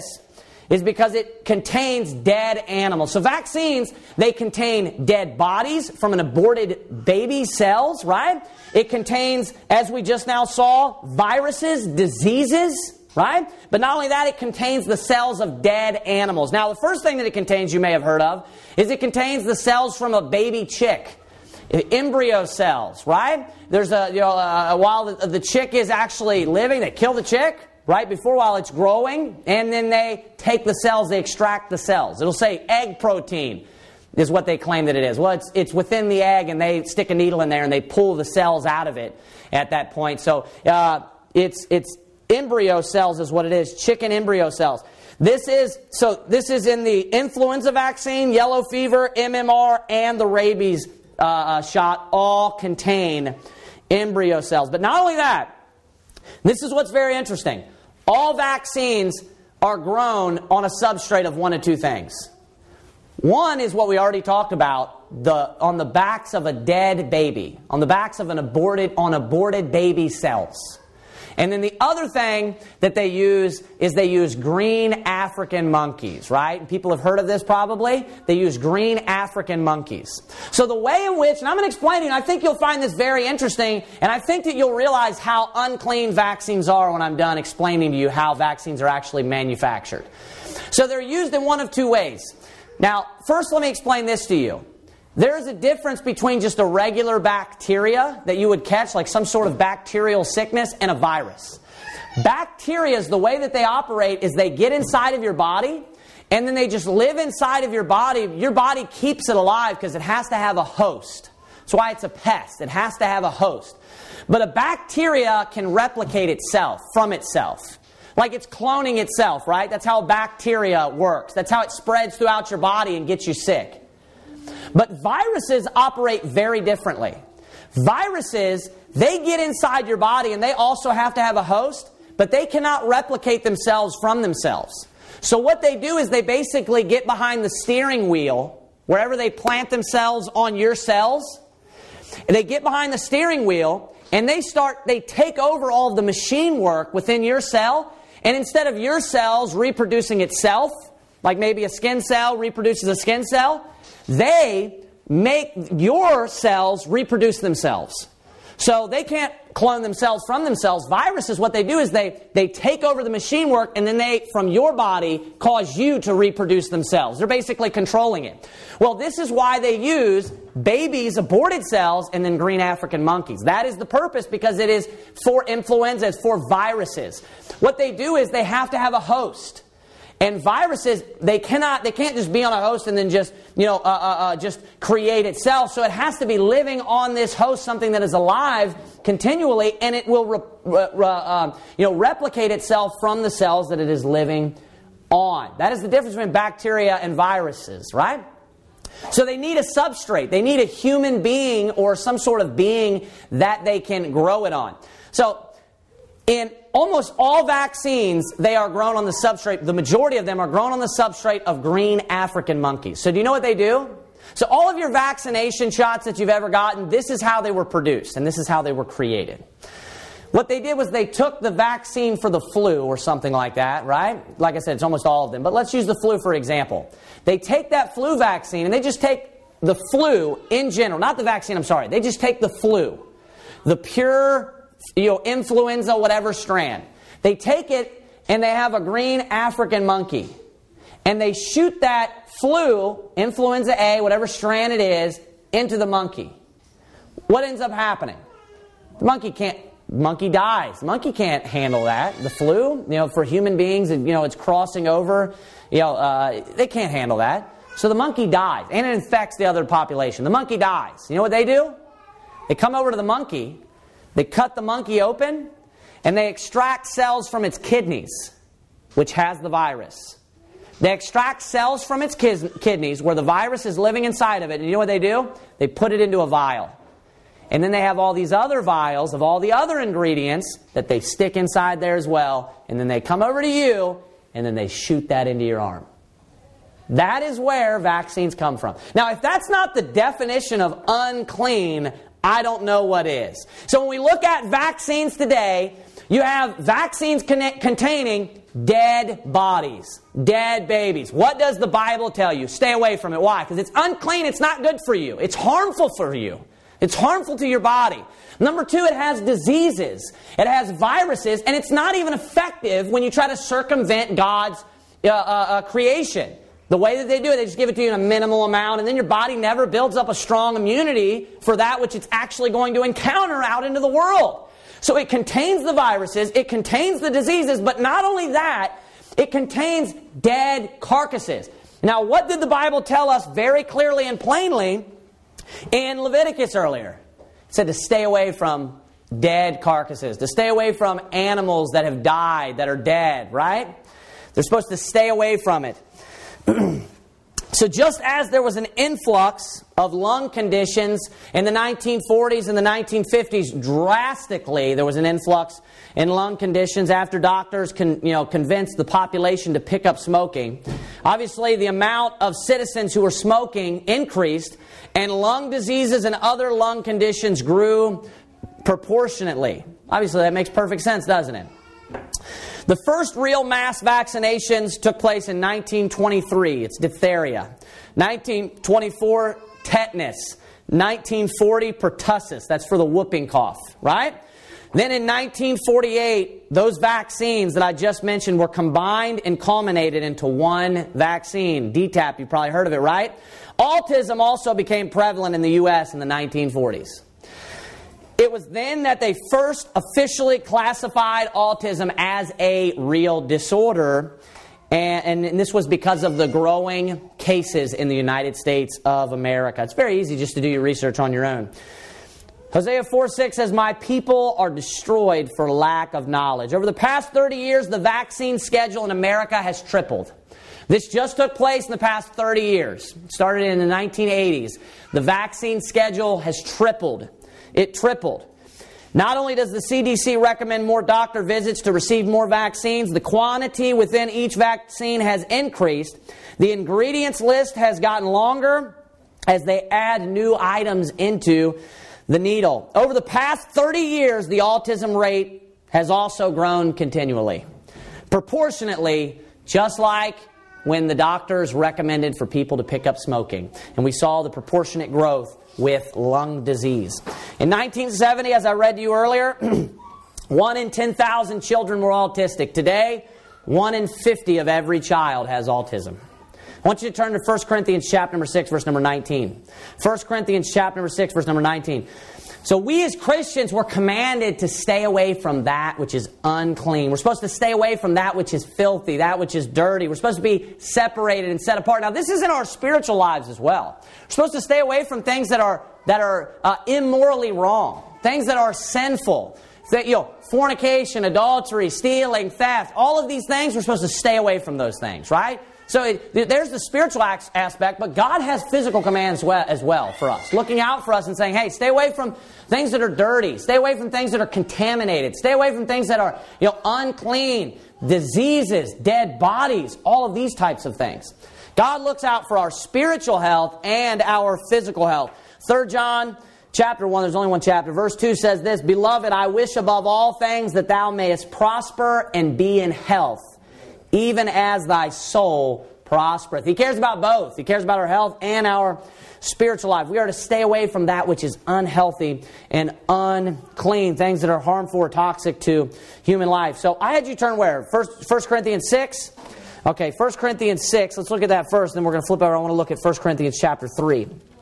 is because it contains dead animals. So vaccines, they contain dead bodies from an aborted baby cells, right? It contains, as we just now saw, viruses, diseases, right? But not only that, it contains the cells of dead animals. Now, the first thing that it contains, you may have heard of, is it contains the cells from a baby chick. Embryo cells, right? There's while the chick is actually living, they kill the chick. Right before while it's growing, and then they take the cells, they extract the cells. It'll say egg protein is what they claim that it is. Well, it's within the egg, and they stick a needle in there, and they pull the cells out of it at that point. So it's embryo cells is what it is, chicken embryo cells. This is in the influenza vaccine, yellow fever, MMR, and the rabies shot all contain embryo cells. But not only that, this is what's very interesting. All vaccines are grown on a substrate of one of two things. One is what we already talked about, on the backs of a dead baby, on the backs of aborted baby cells. And then the other thing that they use is they use green African monkeys, right? People have heard of this probably. They use green African monkeys. So the way in which, and I'm going to explain to you, and I think you'll find this very interesting, and I think that you'll realize how unclean vaccines are when I'm done explaining to you how vaccines are actually manufactured. So they're used in one of two ways. Now, first let me explain this to you. There's a difference between just a regular bacteria that you would catch, like some sort of bacterial sickness, and a virus. Bacteria, the way that they operate is they get inside of your body, and then they just live inside of your body. Your body keeps it alive because it has to have a host. That's why it's a pest. It has to have a host. But a bacteria can replicate itself from itself. Like it's cloning itself, right? That's how bacteria works. That's how it spreads throughout your body and gets you sick. But viruses operate very differently. Viruses, they get inside your body and they also have to have a host, but they cannot replicate themselves from themselves. So what they do is they basically get behind the steering wheel, wherever they plant themselves on your cells. They get behind the steering wheel and they take over all of the machine work within your cell. And instead of your cells reproducing itself, like maybe a skin cell reproduces a skin cell, they make your cells reproduce themselves. So they can't clone themselves from themselves. Viruses, what they do is they take over the machine work and then they, from your body, cause you to reproduce themselves. They're basically controlling it. Well, this is why they use babies' aborted cells and then green African monkeys. That is the purpose, because it is for influenza, it's for viruses. What they do is they have to have a host. And viruses, they can't just be on a host and then just create itself. So it has to be living on this host, something that is alive continually, and it will replicate itself from the cells that it is living on. That is the difference between bacteria and viruses, right? So they need a substrate. They need a human being or some sort of being that they can grow it on. So in almost all vaccines, they are grown on the substrate. The majority of them are grown on the substrate of green African monkeys. So do you know what they do? So all of your vaccination shots that you've ever gotten, this is how they were produced, and this is how they were created. What they did was they took the vaccine for the flu or something like that, right? Like I said, it's almost all of them. But let's use the flu for example. They take that flu vaccine, and they just take the flu in general. Not the vaccine, I'm sorry. They just take the flu. The pure influenza, whatever strand. They take it and they have a green African monkey. And they shoot that flu, influenza A, whatever strand it is, into the monkey. What ends up happening? The monkey dies. The monkey can't handle that. The flu, for human beings, it's crossing over. They can't handle that. So the monkey dies. And it infects the other population. The monkey dies. You know what they do? They come over to the monkey. They cut the monkey open, and they extract cells from its kidneys, which has the virus. They extract cells from its kidneys where the virus is living inside of it. And you know what they do? They put it into a vial. And then they have all these other vials of all the other ingredients that they stick inside there as well. And then they come over to you, and then they shoot that into your arm. That is where vaccines come from. Now, if that's not the definition of unclean, I don't know what is. So when we look at vaccines today, you have vaccines containing dead bodies, dead babies. What does the Bible tell you? Stay away from it. Why? Because it's unclean. It's not good for you. It's harmful for you. It's harmful to your body. Number two, it has diseases. It has viruses, and it's not even effective when you try to circumvent God's creation. The way that they do it, they just give it to you in a minimal amount, and then your body never builds up a strong immunity for that which it's actually going to encounter out into the world. So it contains the viruses, it contains the diseases, but not only that, it contains dead carcasses. Now, what did the Bible tell us very clearly and plainly in Leviticus earlier? It said to stay away from dead carcasses, to stay away from animals that have died, that are dead, right? They're supposed to stay away from it. So just as there was an influx of lung conditions in the 1940s and the 1950s, drastically there was an influx in lung conditions after doctors convinced the population to pick up smoking. Obviously, the amount of citizens who were smoking increased, and lung diseases and other lung conditions grew proportionately. Obviously, that makes perfect sense, doesn't it? The first real mass vaccinations took place in 1923. It's diphtheria. 1924, tetanus. 1940, pertussis. That's for the whooping cough, right? Then in 1948, those vaccines that I just mentioned were combined and culminated into one vaccine. DTaP, you've probably heard of it, right? Autism also became prevalent in the U.S. in the 1940s. It was then that they first officially classified autism as a real disorder, and this was because of the growing cases in the United States of America. It's very easy just to do your research on your own. Hosea 4:6 says, "My people are destroyed for lack of knowledge." Over the past 30 years, the vaccine schedule in America has tripled. This just took place in the past 30 years. It started in the 1980s. The vaccine schedule has tripled. It tripled. Not only does the CDC recommend more doctor visits to receive more vaccines, the quantity within each vaccine has increased. The ingredients list has gotten longer as they add new items into the needle. Over the past 30 years, the autism rate has also grown continually. Proportionately, just like when the doctors recommended for people to pick up smoking. And we saw the proportionate growth with lung disease. In 1970, as I read to you earlier, 1 in 10,000 children were autistic. Today, 1 in 50 of every child has autism. I want you to turn to 1 Corinthians chapter number 6, verse number 19. 1 Corinthians chapter number 6, verse number 19. So we as Christians were commanded to stay away from that which is unclean. We're supposed to stay away from that which is filthy, that which is dirty. We're supposed to be separated and set apart. Now, this is in our spiritual lives as well. We're supposed to stay away from things that are immorally wrong, things that are sinful. Fornication, adultery, stealing, theft, all of these things, we're supposed to stay away from those things, right? So there's the spiritual aspect, but God has physical commands as well for us. Looking out for us and saying, hey, stay away from things that are dirty. Stay away from things that are contaminated. Stay away from things that are unclean, diseases, dead bodies, all of these types of things. God looks out for our spiritual health and our physical health. 3 John chapter 1, there's only one chapter. Verse 2 says this, "Beloved, I wish above all things that thou mayest prosper and be in health, even as thy soul prospereth." He cares about both. He cares about our health and our spiritual life. We are to stay away from that which is unhealthy and unclean, things that are harmful or toxic to human life. So I had you turn where? 1 Corinthians 6? Okay, 1 Corinthians 6. Let's look at that first, then we're going to flip over. I want to look at 1 Corinthians chapter 3.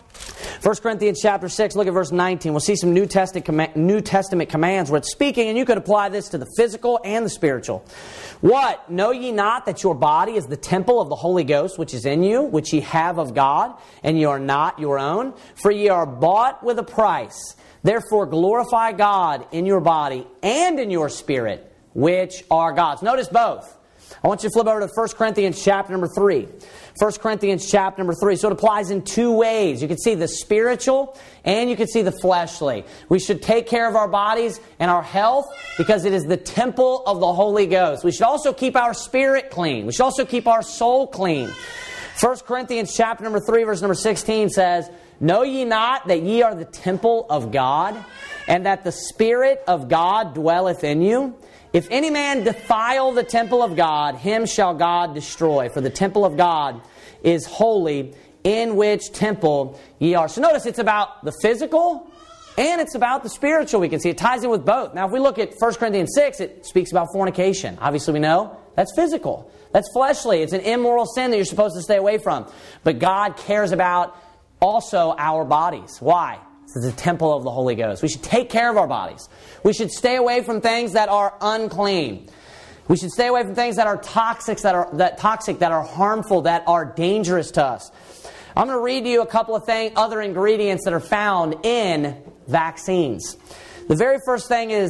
1 Corinthians chapter 6, look at verse 19. We'll see some New Testament commands where it's speaking, and you could apply this to the physical and the spiritual. "What? Know ye not that your body is the temple of the Holy Ghost, which is in you, which ye have of God, and ye are not your own? For ye are bought with a price. Therefore glorify God in your body and in your spirit, which are God's." Notice both. I want you to flip over to 1 Corinthians chapter number 3. 1 Corinthians chapter number 3. So it applies in two ways. You can see the spiritual and you can see the fleshly. We should take care of our bodies and our health because it is the temple of the Holy Ghost. We should also keep our spirit clean. We should also keep our soul clean. 1 Corinthians chapter number 3, verse number 16 says, "Know ye not that ye are the temple of God, and that the Spirit of God dwelleth in you? If any man defile the temple of God, him shall God destroy. For the temple of God is holy, in which temple ye are." So notice it's about the physical and it's about the spiritual. We can see it ties in with both. Now if we look at 1 Corinthians 6, it speaks about fornication. Obviously we know that's physical. That's fleshly. It's an immoral sin that you're supposed to stay away from. But God cares about also our bodies. Why? It's the temple of the Holy Ghost. We should take care of our bodies. We should stay away from things that are unclean. We should stay away from things that are toxic, that are harmful, that are dangerous to us. I'm going to read to you a couple of other ingredients that are found in vaccines. The very first thing is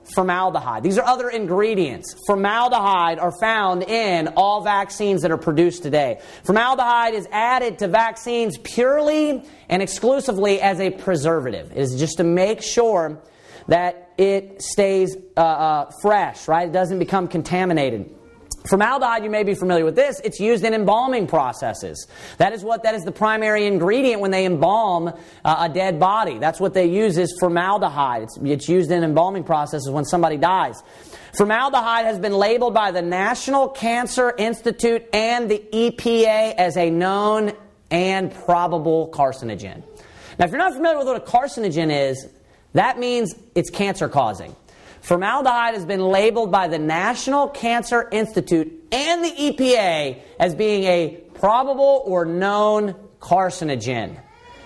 formaldehyde. These are other ingredients. Formaldehyde are found in all vaccines that are produced today. Formaldehyde is added to vaccines purely and exclusively as a preservative. It is just to make sure that it stays fresh, right? It doesn't become contaminated. Formaldehyde, you may be familiar with this, it's used in embalming processes. That is the primary ingredient when they embalm a dead body. That's what they use is formaldehyde. It's used in embalming processes when somebody dies. Formaldehyde has been labeled by the National Cancer Institute and the EPA as a known and probable carcinogen. Now, if you're not familiar with what a carcinogen is, that means it's cancer-causing. Formaldehyde has been labeled by the National Cancer Institute and the EPA as being a probable or known carcinogen.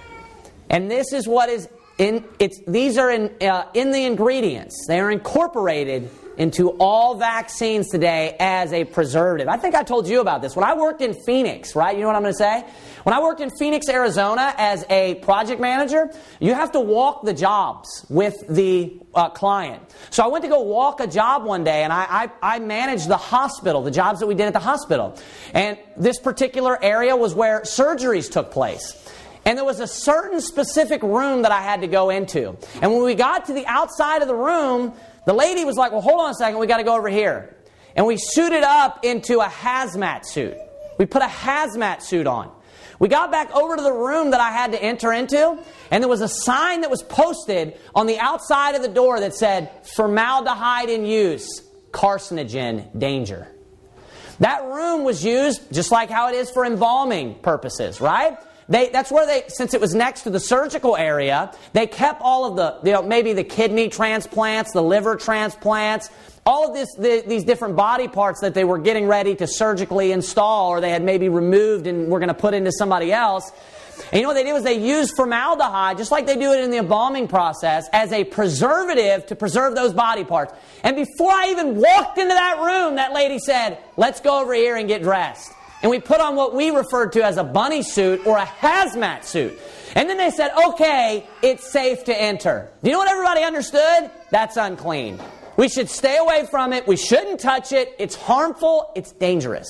And this is what is in these are in the ingredients. They are incorporated into all vaccines today as a preservative. I think I told you about this. When I worked in Phoenix, right? You know what I'm going to say? When I worked in Phoenix, Arizona as a project manager, you have to walk the jobs with the client. So I went to go walk a job one day, and I managed the hospital, the jobs that we did at the hospital. And this particular area was where surgeries took place. And there was a certain specific room that I had to go into. And when we got to the outside of the room, the lady was like, well, hold on a second, we got to go over here. And we suited up into a hazmat suit. We put a hazmat suit on. We got back over to the room that I had to enter into, and there was a sign that was posted on the outside of the door that said, formaldehyde in use, carcinogen, danger. That room was used just like how it is for embalming purposes, right? That's where they, since it was next to the surgical area, they kept all of the, maybe the kidney transplants, the liver transplants, all of these different body parts that they were getting ready to surgically install, or they had maybe removed and were going to put into somebody else. And you know what they did was they used formaldehyde, just like they do it in the embalming process, as a preservative to preserve those body parts. And before I even walked into that room, that lady said, let's go over here and get dressed. And we put on what we referred to as a bunny suit or a hazmat suit. And then they said, okay, it's safe to enter. Do you know what everybody understood? That's unclean. We should stay away from it. We shouldn't touch it. It's harmful. It's dangerous.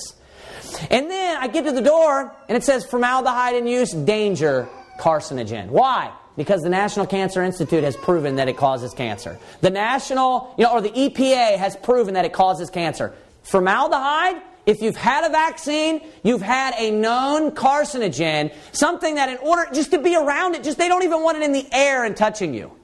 And then I get to the door and it says formaldehyde in use, danger, carcinogen. Why? Because the National Cancer Institute has proven that it causes cancer. The National, or the EPA has proven that it causes cancer. Formaldehyde, if you've had a vaccine, you've had a known carcinogen, something that in order just to be around it, they don't even want it in the air and touching you.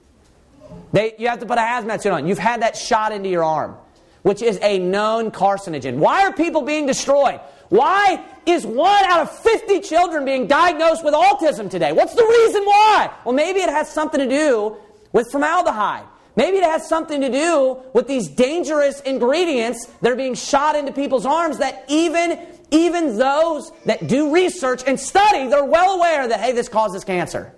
You have to put a hazmat suit on. You've had that shot into your arm, which is a known carcinogen. Why are people being destroyed? Why is 1 out of 50 children being diagnosed with autism today? What's the reason why? Well, maybe it has something to do with formaldehyde. Maybe it has something to do with these dangerous ingredients that are being shot into people's arms that even those that do research and study, they're well aware that, hey, this causes cancer.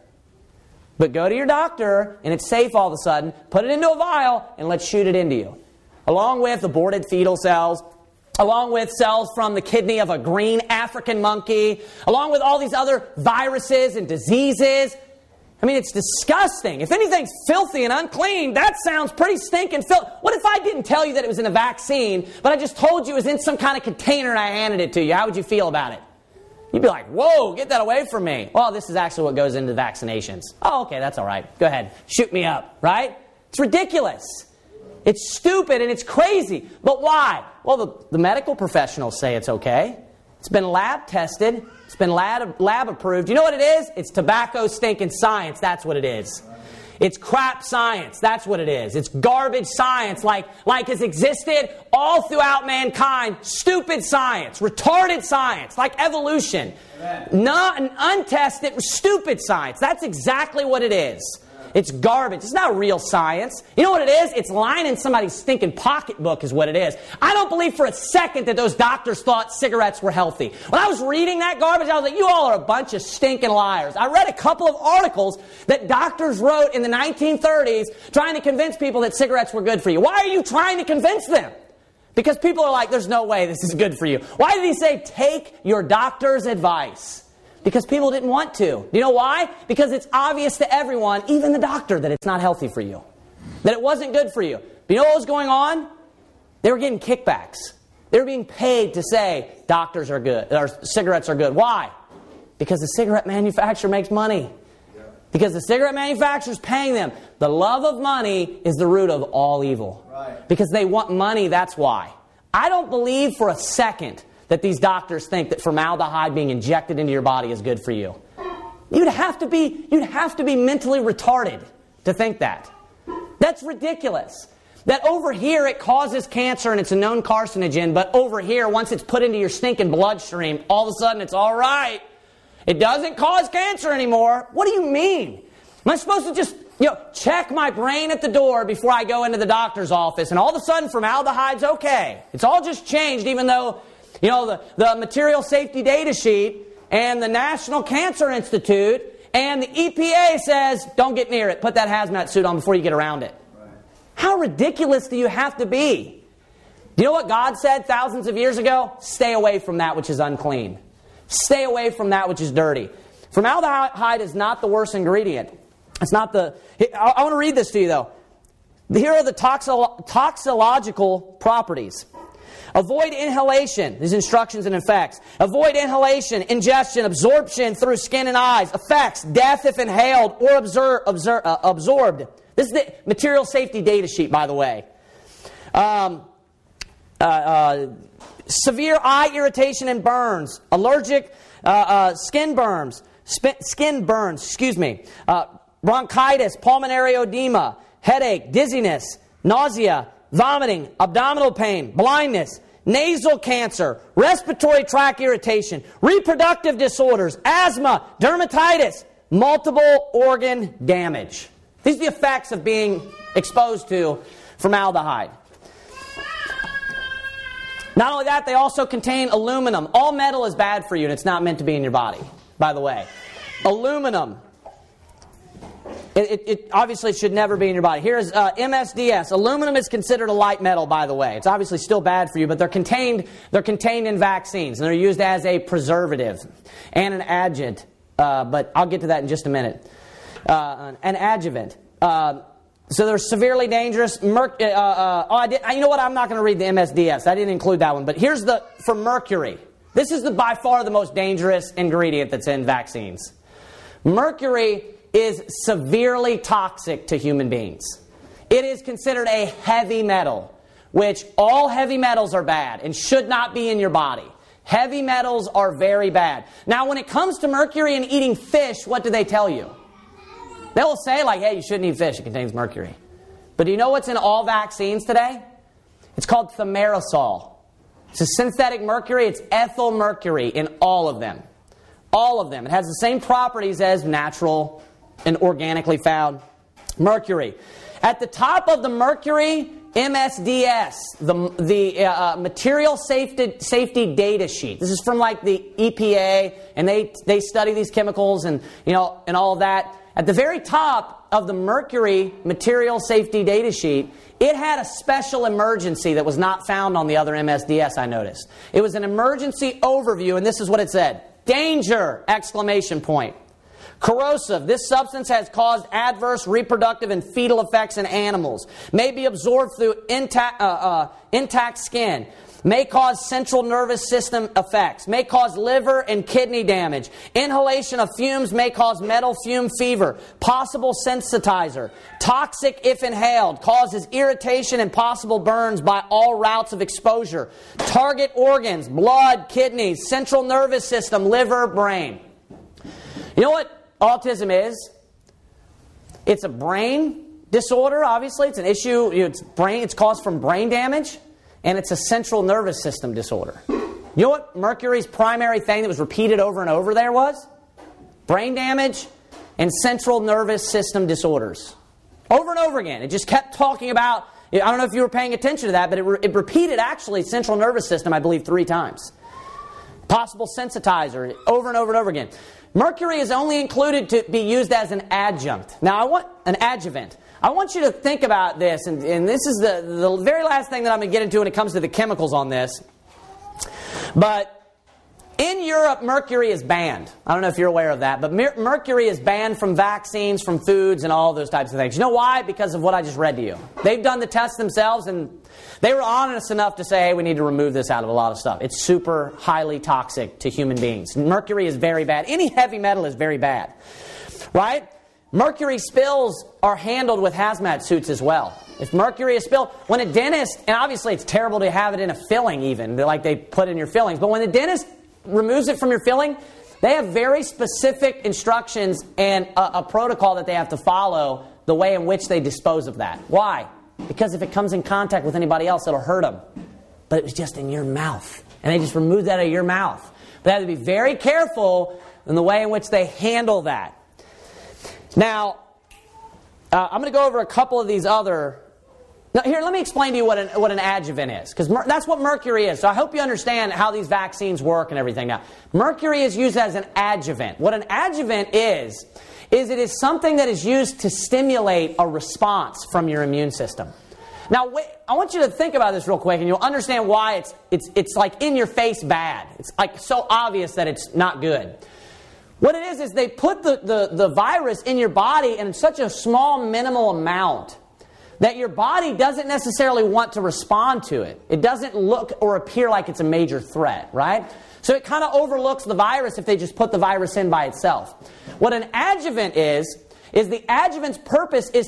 But go to your doctor, and it's safe all of a sudden, put it into a vial, and let's shoot it into you. Along with aborted fetal cells, along with cells from the kidney of a green African monkey, along with all these other viruses and diseases. I mean, it's disgusting. If anything's filthy and unclean, that sounds pretty stinking filthy. What if I didn't tell you that it was in a vaccine, but I just told you it was in some kind of container and I handed it to you? How would you feel about it? You'd be like, whoa, get that away from me. Well, this is actually what goes into vaccinations. Oh, okay, that's all right. Go ahead. Shoot me up, right? It's ridiculous. It's stupid and it's crazy. But why? Well, the medical professionals say it's okay. It's been lab tested. It's been lab approved. You know what it is? It's tobacco stinking science. That's what it is. It's crap science. That's what it is. It's garbage science like has existed all throughout mankind. Stupid science. Retarded science. Like evolution. Not an untested, stupid science. That's exactly what it is. It's garbage. It's not real science. You know what it is? It's lying in somebody's stinking pocketbook is what it is. I don't believe for a second that those doctors thought cigarettes were healthy. When I was reading that garbage, I was like, you all are a bunch of stinking liars. I read a couple of articles that doctors wrote in the 1930s trying to convince people that cigarettes were good for you. Why are you trying to convince them? Because people are like, there's no way this is good for you. Why did he say, take your doctor's advice? Because people didn't want to. Do you know why? Because it's obvious to everyone, even the doctor, that it's not healthy for you. That it wasn't good for you. But you know what was going on? They were getting kickbacks. They were being paid to say doctors are good, or cigarettes are good. Why? Because the cigarette manufacturer makes money. Because the cigarette manufacturer is paying them. The love of money is the root of all evil. Right. Because they want money, that's why. I don't believe for a second that these doctors think that formaldehyde being injected into your body is good for you. You'd have to be mentally retarded to think that. That's ridiculous. That over here it causes cancer and it's a known carcinogen, but over here, once it's put into your stinking bloodstream, all of a sudden it's all right. It doesn't cause cancer anymore. What do you mean? Am I supposed to just check my brain at the door before I go into the doctor's office, and all of a sudden formaldehyde's okay? It's all just changed, even though the material safety data sheet and the National Cancer Institute and the EPA says, don't get near it. Put that hazmat suit on before you get around it. Right. How ridiculous do you have to be? Do you know what God said thousands of years ago? Stay away from that which is unclean. Stay away from that which is dirty. Formaldehyde is not the worst ingredient. It's not the... I want to read this to you, though. Here are the toxicological properties. Avoid inhalation. These instructions and effects. Avoid inhalation, ingestion, absorption through skin and eyes. Effects, death if inhaled or absorbed. This is the material safety data sheet, by the way. Severe eye irritation and burns. Allergic skin burns. Bronchitis, pulmonary edema, headache, dizziness, nausea, vomiting, abdominal pain, blindness, nasal cancer, respiratory tract irritation, reproductive disorders, asthma, dermatitis, multiple organ damage. These are the effects of being exposed to formaldehyde. Not only that, they also contain aluminum. All metal is bad for you, and it's not meant to be in your body, by the way. Aluminum. It obviously should never be in your body. Here's MSDS. Aluminum is considered a light metal, by the way. It's obviously still bad for you, but they're contained in vaccines, and they're used as a preservative and an adjuvant. But I'll get to that in just a minute. An adjuvant. So they're severely dangerous. You know what? I'm not going to read the MSDS. I didn't include that one. But here's for mercury. This is by far the most dangerous ingredient that's in vaccines. Mercury is severely toxic to human beings. It is considered a heavy metal, which all heavy metals are bad and should not be in your body. Heavy metals are very bad. Now, when it comes to mercury and eating fish, what do they tell you? They'll say, hey, you shouldn't eat fish. It contains mercury. But do you know what's in all vaccines today? It's called thimerosal. It's a synthetic mercury. It's ethyl mercury in all of them. All of them. It has the same properties as natural and organically found mercury. At the top of the mercury, MSDS, the Material Safety Data Sheet. This is from the EPA, and they study these chemicals and all of that. At the very top of the mercury Material Safety Data Sheet, it had a special emergency that was not found on the other MSDS, I noticed. It was an emergency overview, and this is what it said. Danger! Exclamation point. Corrosive. This substance has caused adverse reproductive and fetal effects in animals. May be absorbed through intact skin. May cause central nervous system effects. May cause liver and kidney damage. Inhalation of fumes may cause metal fume fever. Possible sensitizer. Toxic if inhaled. Causes irritation and possible burns by all routes of exposure. Target organs, blood, kidneys, central nervous system, liver, brain. You know what autism is? It's a brain disorder, obviously. It's an issue. It's caused from brain damage. And it's a central nervous system disorder. You know what Mercury's primary thing that was repeated over and over there was? Brain damage and central nervous system disorders. Over and over again. It just kept talking about, I don't know if you were paying attention to that, but it repeated actually central nervous system, I believe, 3 times. Possible sensitizer, over and over and over again. Mercury is only included to be used as an adjunct. Now, I want an adjuvant. I want you to think about this, and this is the very last thing that I'm going to get into when it comes to the chemicals on this. But In Europe, mercury is banned. I don't know if you're aware of that, but mercury is banned from vaccines, from foods, and all those types of things. You know why? Because of what I just read to you. They've done the test themselves, and they were honest enough to say, hey, we need to remove this out of a lot of stuff. It's super highly toxic to human beings. Mercury is very bad. Any heavy metal is very bad. Right? Mercury spills are handled with hazmat suits as well. If mercury is spilled, when a dentist, and obviously it's terrible to have it in a filling even, like they put in your fillings, but when the dentist removes it from your filling, they have very specific instructions and a protocol that they have to follow the way in which they dispose of that. Why? Because if it comes in contact with anybody else, it'll hurt them. But it was just in your mouth. And they just removed that out of your mouth. But they have to be very careful in the way in which they handle that. Now, I'm going to go over a couple of these other... Now, here, let me explain to you what an adjuvant is, because that's what mercury is. So I hope you understand how these vaccines work and everything now. Mercury is used as an adjuvant. What an adjuvant is it is something that is used to stimulate a response from your immune system. Now, wait, I want you to think about this real quick, and you'll understand why it's like in your face bad. It's like so obvious that it's not good. What it is they put the virus in your body in such a small, minimal amount that your body doesn't necessarily want to respond to it. It doesn't look or appear like it's a major threat, right? So it kind of overlooks the virus if they just put the virus in by itself. What an adjuvant is the adjuvant's purpose is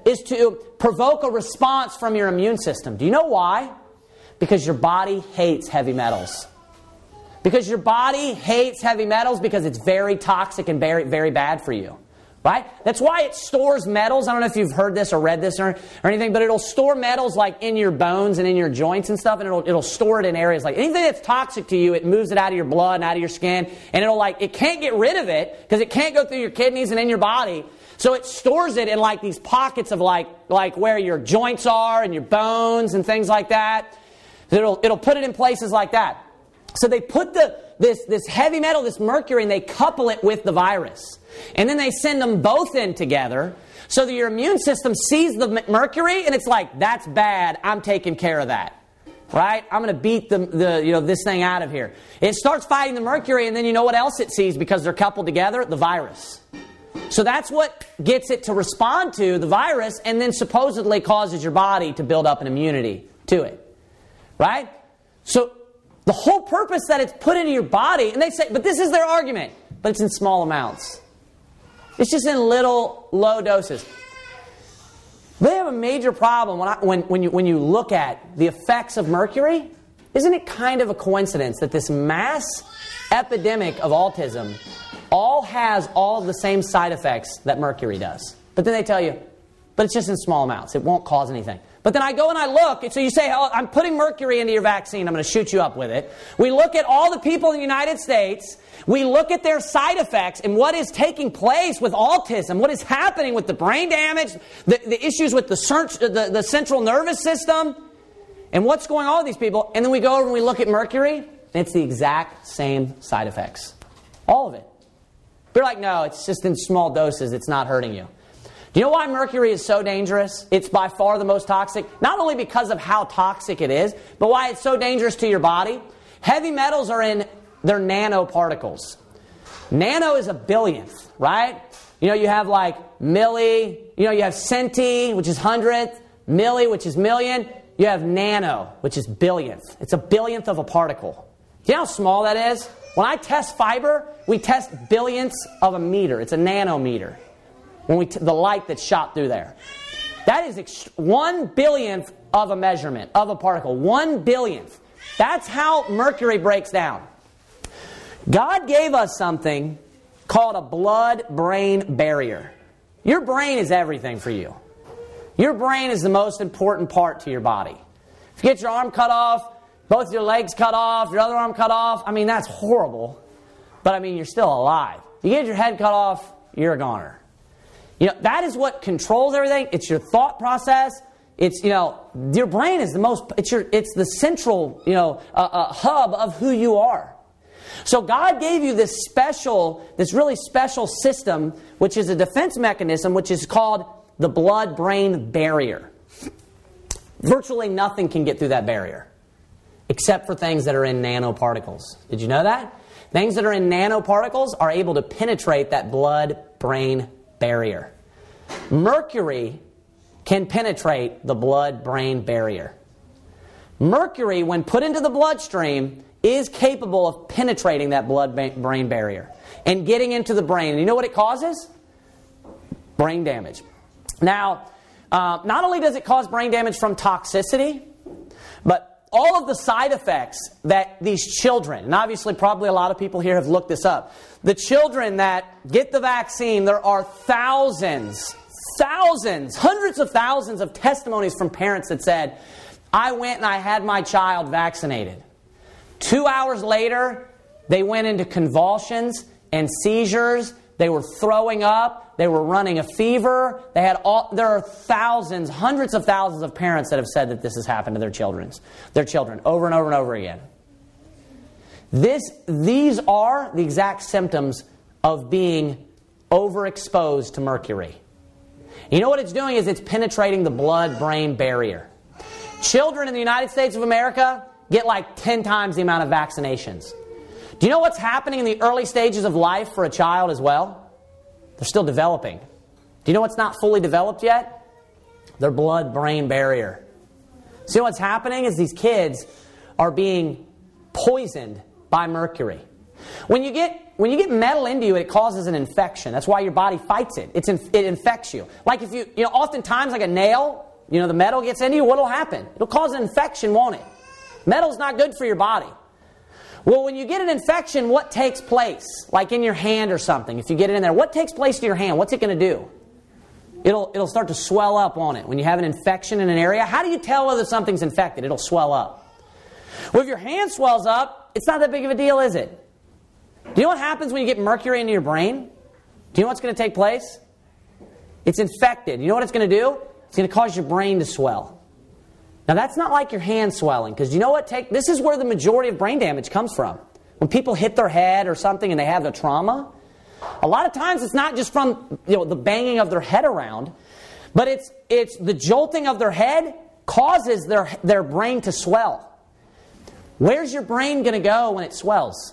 to provoke a response from your immune system. Do you know why? Because your body hates heavy metals. Because your body hates heavy metals because it's very toxic and very, very bad for you. Right? That's why it stores metals. I don't know if you've heard this or read this or anything, but it'll store metals like in your bones and in your joints and stuff, and it'll store it in areas like anything that's toxic to you, it moves it out of your blood and out of your skin, and it can't get rid of it because it can't go through your kidneys and in your body. So it stores it in like these pockets of like where your joints are and your bones and things like that. It'll put it in places like that. So they put this heavy metal, this mercury, and they couple it with the virus. And then they send them both in together so that your immune system sees the mercury and it's like, that's bad, I'm taking care of that. Right? I'm going to beat this thing out of here. It starts fighting the mercury, and then you know what else it sees because they're coupled together? The virus. So that's what gets it to respond to the virus and then supposedly causes your body to build up an immunity to it. Right? So the whole purpose that it's put into your body, and they say, but this is their argument, but it's in small amounts. It's just in little, low doses. They have a major problem when you look at the effects of mercury. Isn't it kind of a coincidence that this mass epidemic of autism all has all the same side effects that mercury does? But then they tell you, but it's just in small amounts. It won't cause anything. But then I go and I look, and so you say, oh, I'm putting mercury into your vaccine, I'm going to shoot you up with it. We look at all the people in the United States, we look at their side effects and what is taking place with autism, what is happening with the brain damage, the issues with the central nervous system, and what's going on with these people. And then we go over and we look at mercury, and it's the exact same side effects. All of it. They're like, no, it's just in small doses, it's not hurting you. Do you know why mercury is so dangerous? It's by far the most toxic. Not only because of how toxic it is, but why it's so dangerous to your body. Heavy metals are in their nanoparticles. Nano is a billionth, right? You know, you have like milli, you have centi, which is hundredth, milli, which is million. You have nano, which is billionth. It's a billionth of a particle. Do you know how small that is? When I test fiber, we test billionths of a meter. It's a nanometer. When the light that's shot through there. That is 1 billionth of a measurement of a particle. 1 billionth. That's how mercury breaks down. God gave us something called a blood-brain barrier. Your brain is everything for you. Your brain is the most important part to your body. If you get your arm cut off, both your legs cut off, your other arm cut off, that's horrible. But you're still alive. You get your head cut off, you're a goner. That is what controls everything. It's your thought process. It's, your brain is it's the central, hub of who you are. So God gave you this really special system, which is a defense mechanism, which is called the blood-brain barrier. Virtually nothing can get through that barrier, except for things that are in nanoparticles. Did you know that? things that are in nanoparticles are able to penetrate that blood-brain barrier. Mercury can penetrate the blood-brain barrier. Mercury, when put into the bloodstream, is capable of penetrating that blood-brain barrier and getting into the brain. And you know what it causes? Brain damage. Now, not only does it cause brain damage from toxicity, but all of the side effects that these children, and obviously probably a lot of people here have looked this up, the children that get the vaccine, there are thousands, hundreds of thousands of testimonies from parents that said, I went and I had my child vaccinated. 2 hours later, they went into convulsions and seizures. They were throwing up. They were running a fever. There are thousands, hundreds of thousands of parents that have said that this has happened to their children over and over and over again. These are the exact symptoms of being overexposed to mercury. You know what it's doing is it's penetrating the blood-brain barrier. Children in the United States of America get like 10 times the amount of vaccinations. Do you know what's happening in the early stages of life for a child as well? They're still developing. Do you know what's not fully developed yet? Their blood-brain barrier. See what's happening is these kids are being poisoned by mercury. When you get metal into you, it causes an infection. That's why your body fights it. It infects you. Like if you oftentimes like a nail, the metal gets into you, what'll happen? It'll cause an infection, won't it? Metal's not good for your body. Well, when you get an infection, what takes place? Like in your hand or something, if you get it in there, what takes place to your hand? What's it going to do? It'll start to swell up on it. When you have an infection in an area, how do you tell whether something's infected? It'll swell up. Well, if your hand swells up, it's not that big of a deal, is it? Do you know what happens when you get mercury into your brain? Do you know what's going to take place? It's infected. You know what it's going to do? It's going to cause your brain to swell. Now, that's not like your hand swelling, because you know what? This is where the majority of brain damage comes from. When people hit their head or something and they have the trauma, a lot of times it's not just from the banging of their head around, but it's the jolting of their head causes their brain to swell. Where's your brain going to go when it swells?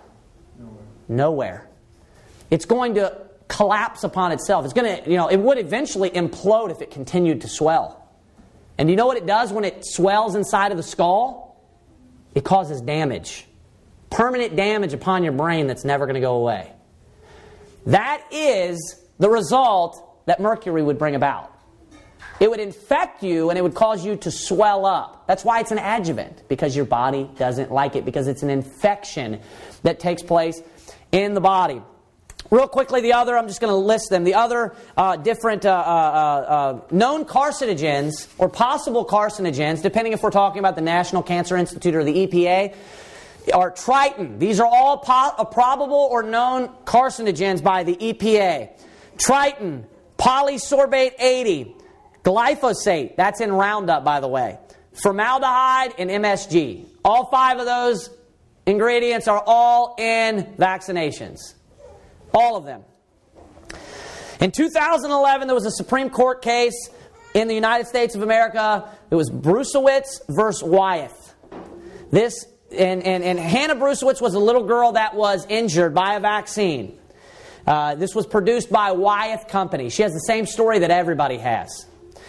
Nowhere. It's going to collapse upon itself. It's going to, it would eventually implode if it continued to swell. And you know what it does when it swells inside of the skull? It causes damage. Permanent damage upon your brain that's never going to go away. That is the result that mercury would bring about. It would infect you and it would cause you to swell up. That's why it's an adjuvant, because your body doesn't like it, because it's an infection that takes place in the body. Real quickly, I'm just going to list them. The other different known carcinogens or possible carcinogens, depending if we're talking about the National Cancer Institute or the EPA, are Triton. These are all probable or known carcinogens by the EPA. Triton, polysorbate 80, glyphosate, that's in Roundup, by the way, formaldehyde, and MSG. All 5 of those ingredients are all in vaccinations. All of them. In 2011, there was a Supreme Court case in the United States of America. It was Bruesewitz versus Wyeth. And Hannah Bruesewitz was a little girl that was injured by a vaccine. This was produced by Wyeth Company. She has the same story that everybody has.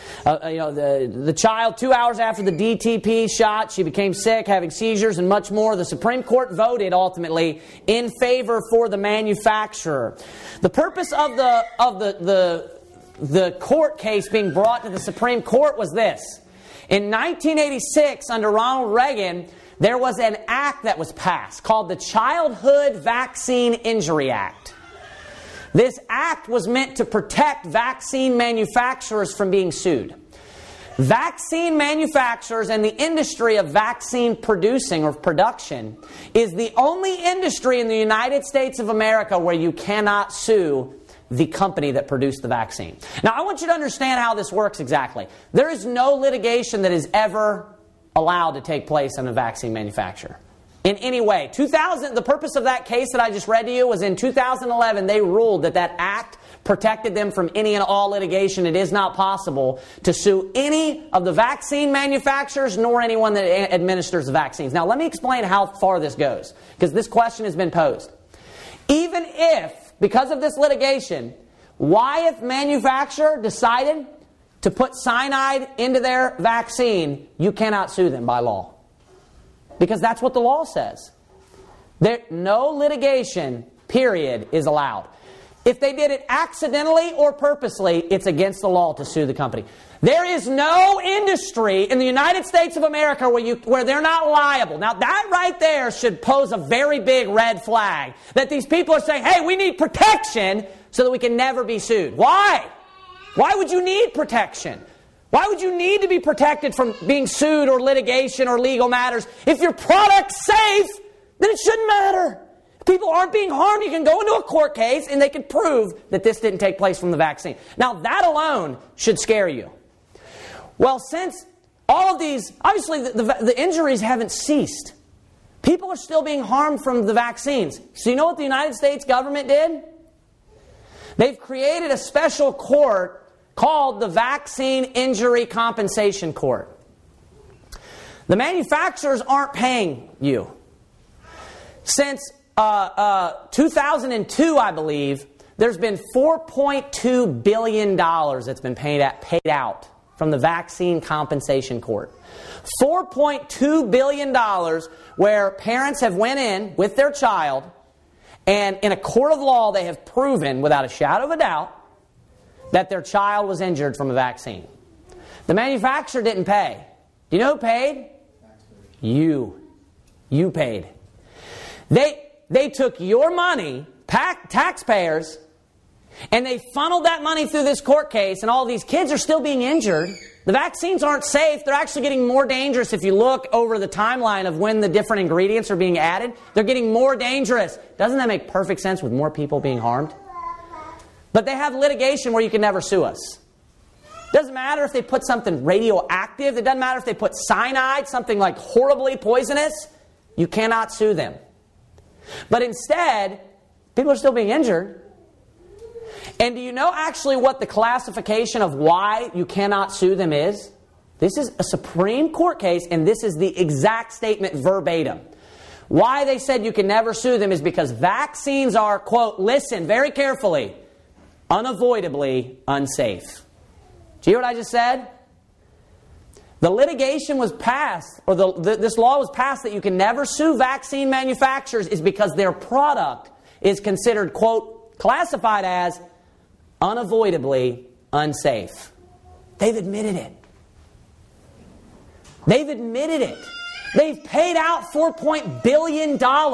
The child, 2 hours after the DTP shot, she became sick, having seizures and much more. The Supreme Court voted ultimately in favor for the manufacturer. The purpose of the court case being brought to the Supreme Court was this. In 1986, under Ronald Reagan, there was an act that was passed called the Childhood Vaccine Injury Act. This act was meant to protect vaccine manufacturers from being sued. Vaccine manufacturers and the industry of vaccine producing or production is the only industry in the United States of America where you cannot sue the company that produced the vaccine. Now, I want you to understand how this works exactly. There is no litigation that is ever allowed to take place on a vaccine manufacturer in any way. The purpose of that case that I just read to you was in 2011, they ruled that act protected them from any and all litigation. It is not possible to sue any of the vaccine manufacturers nor anyone that administers the vaccines. Now, let me explain how far this goes, because this question has been posed. Even if, because of this litigation, Wyeth manufacturer decided to put cyanide into their vaccine, you cannot sue them by law. Because that's what the law says. No litigation, period, is allowed. If they did it accidentally or purposely, it's against the law to sue the company. There is no industry in the United States of America where they're not liable. Now that right there should pose a very big red flag. That these people are saying, hey, we need protection so that we can never be sued. Why? Why would you need protection? Why would you need to be protected from being sued or litigation or legal matters? If your product's safe, then it shouldn't matter. If people aren't being harmed, you can go into a court case and they can prove that this didn't take place from the vaccine. Now that alone should scare you. Well, since all of these, obviously the injuries haven't ceased. People are still being harmed from the vaccines. So you know what the United States government did? They've created a special court called the Vaccine Injury Compensation Court. The manufacturers aren't paying you. Since 2002, I believe, there's been $4.2 billion that's been paid out from the Vaccine Compensation Court. $4.2 billion where parents have went in with their child, and in a court of law they have proven without a shadow of a doubt that their child was injured from a vaccine. The manufacturer didn't pay. Do you know who paid? You. You paid. They took your money, taxpayers, and they funneled that money through this court case, and all these kids are still being injured. The vaccines aren't safe. They're actually getting more dangerous if you look over the timeline of when the different ingredients are being added. They're getting more dangerous. Doesn't that make perfect sense with more people being harmed? But they have litigation where you can never sue us. Doesn't matter if they put something radioactive. It doesn't matter if they put cyanide, something like horribly poisonous. You cannot sue them. But instead, people are still being injured. And do you know actually what the classification of why you cannot sue them is? This is a Supreme Court case, and this is the exact statement verbatim. Why they said you can never sue them is because vaccines are, quote, listen very carefully, unavoidably unsafe. Do you hear what I just said? The litigation was passed, or this law was passed that you can never sue vaccine manufacturers is because their product is considered, quote, classified as unavoidably unsafe. They've admitted it. They've admitted it. They've paid out $4 billion.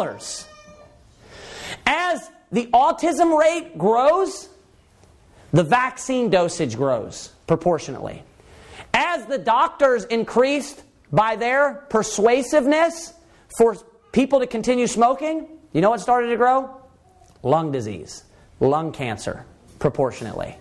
As the autism rate grows, the vaccine dosage grows proportionately. As the doctors increased by their persuasiveness for people to continue smoking, you know what started to grow? Lung disease, lung cancer, proportionately.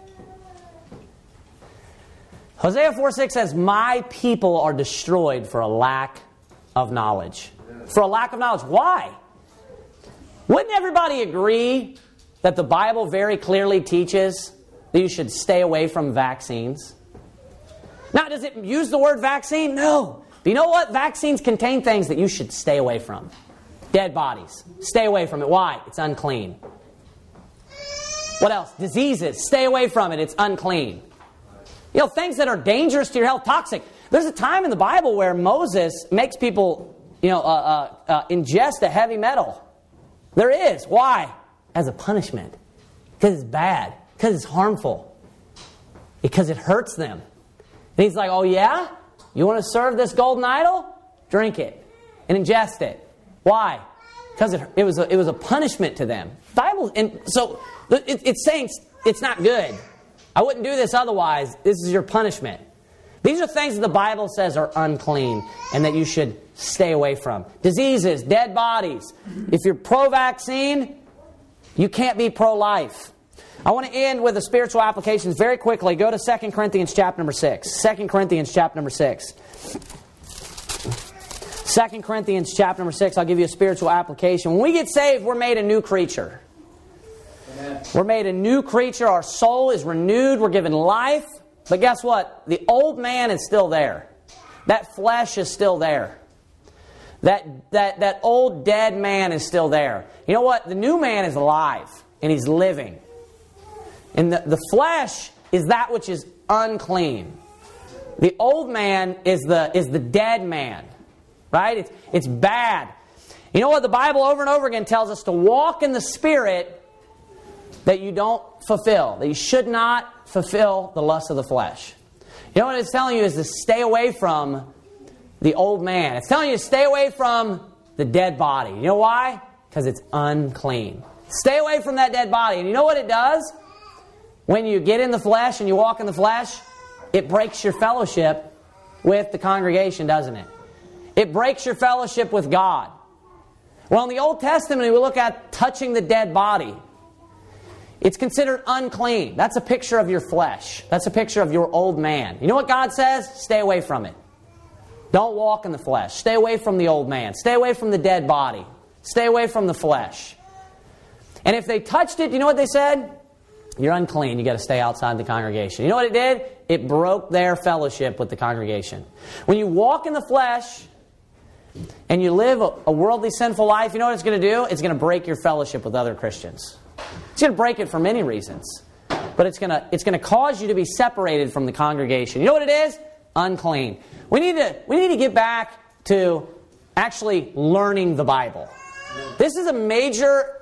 Hosea 4:6 says, my people are destroyed for a lack of knowledge. For a lack of knowledge. Why? Wouldn't everybody agree that the Bible very clearly teaches that you should stay away from vaccines? Now, does it use the word vaccine? No. But you know what? Vaccines contain things that you should stay away from. Dead bodies. Stay away from it. Why? It's unclean. What else? Diseases. Stay away from it. It's unclean. You know, things that are dangerous to your health, toxic. There's a time in the Bible where Moses makes people, ingest a heavy metal. There is. Why? As a punishment. Because it's bad. Because it's harmful. Because it hurts them. And he's like, oh yeah? You want to serve this golden idol? Drink it. And ingest it. Why? Because it was a punishment to them. Bible, and so it's saying it's not good. I wouldn't do this otherwise. This is your punishment. These are things that the Bible says are unclean and that you should stay away from. Diseases, dead bodies. If you're pro-vaccine, you can't be pro-life. I want to end with the spiritual applications very quickly. Go to 2 Corinthians chapter number 6. 2 Corinthians chapter number 6. 2 Corinthians chapter number 6, I'll give you a spiritual application. When we get saved, we're made a new creature. We're made a new creature. Our soul is renewed. We're given life. But guess what? The old man is still there. That flesh is still there. That old dead man is still there. You know what? The new man is alive and he's living. And the flesh is that which is unclean. The old man is the dead man. Right? It's bad. You know what? The Bible over and over again tells us to walk in the Spirit that you don't fulfill. That you should not fulfill the lust of the flesh. You know what it's telling you is to stay away from the old man. It's telling you to stay away from the dead body. You know why? Because it's unclean. Stay away from that dead body. And you know what it does? When you get in the flesh and you walk in the flesh, it breaks your fellowship with the congregation, doesn't it? It breaks your fellowship with God. Well, in the Old Testament, we look at touching the dead body. It's considered unclean. That's a picture of your flesh. That's a picture of your old man. You know what God says? Stay away from it. Don't walk in the flesh. Stay away from the old man. Stay away from the dead body. Stay away from the flesh. And if they touched it, you know what they said? You're unclean. You've got to stay outside the congregation. You know what it did? It broke their fellowship with the congregation. When you walk in the flesh and you live a worldly, sinful life, you know what it's going to do? It's going to break your fellowship with other Christians. It's going to break it for many reasons. But it's going to cause you to be separated from the congregation. You know what it is? Unclean. We need to get back to actually learning the Bible. This is a major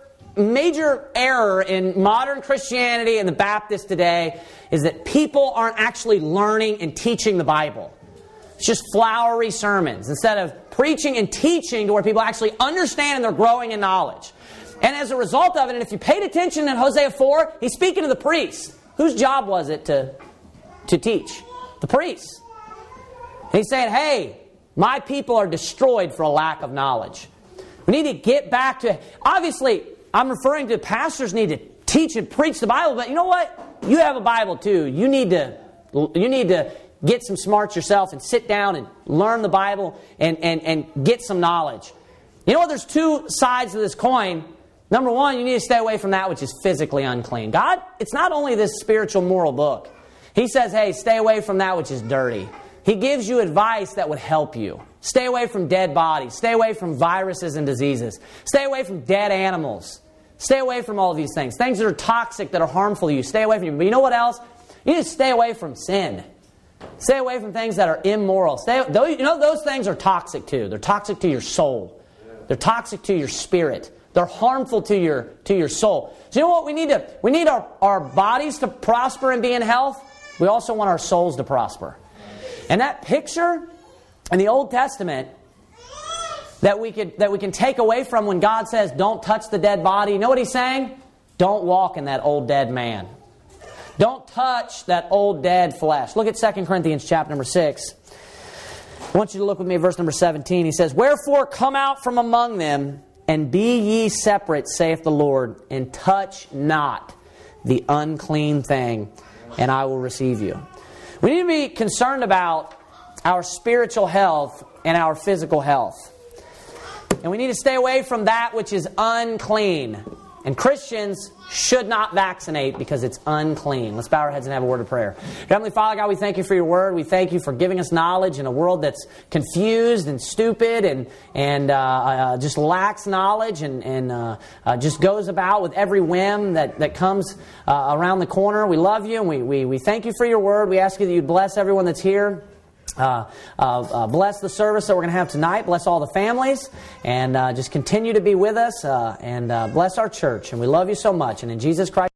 error in modern Christianity and the Baptists today, is that people aren't actually learning and teaching the Bible. It's just flowery sermons instead of preaching and teaching to where people actually understand and they're growing in knowledge. And as a result of it, and if you paid attention in Hosea 4, he's speaking to the priests. Whose job was it to teach? The priests. And he's saying, hey, my people are destroyed for a lack of knowledge. We need to get back to... Obviously, I'm referring to pastors need to teach and preach the Bible, but you know what? You have a Bible too. You need to get some smarts yourself and sit down and learn the Bible and get some knowledge. You know what? There's two sides of this coin. Number one, you need to stay away from that which is physically unclean. God, it's not only this spiritual moral book. He says, hey, stay away from that which is dirty. He gives you advice that would help you. Stay away from dead bodies. Stay away from viruses and diseases. Stay away from dead animals. Stay away from all of these things. Things that are toxic, that are harmful to you. Stay away from you. But you know what else? You need to stay away from sin. Stay away from things that are immoral. You know those things are toxic too. They're toxic to your soul. They're toxic to your spirit. They're harmful to your soul. So you know what we need? We need our bodies to prosper and be in health. We also want our souls to prosper. And that picture in the Old Testament that we can take away from when God says, don't touch the dead body. You know what he's saying? Don't walk in that old dead man. Don't touch that old dead flesh. Look at 2 Corinthians chapter number 6. I want you to look with me at verse number 17. He says, wherefore come out from among them, and be ye separate, saith the Lord, and touch not the unclean thing, and I will receive you. We need to be concerned about our spiritual health and our physical health. And we need to stay away from that which is unclean. And Christians should not vaccinate because it's unclean. Let's bow our heads and have a word of prayer. Heavenly Father, God, we thank you for your word. We thank you for giving us knowledge in a world that's confused and stupid and just lacks knowledge and just goes about with every whim that comes around the corner. We love you and we thank you for your word. We ask you that you bless everyone that's here. Bless the service that we're going to have tonight. Bless all the families. And just continue to be with us. And bless our church. And we love you so much. And in Jesus Christ.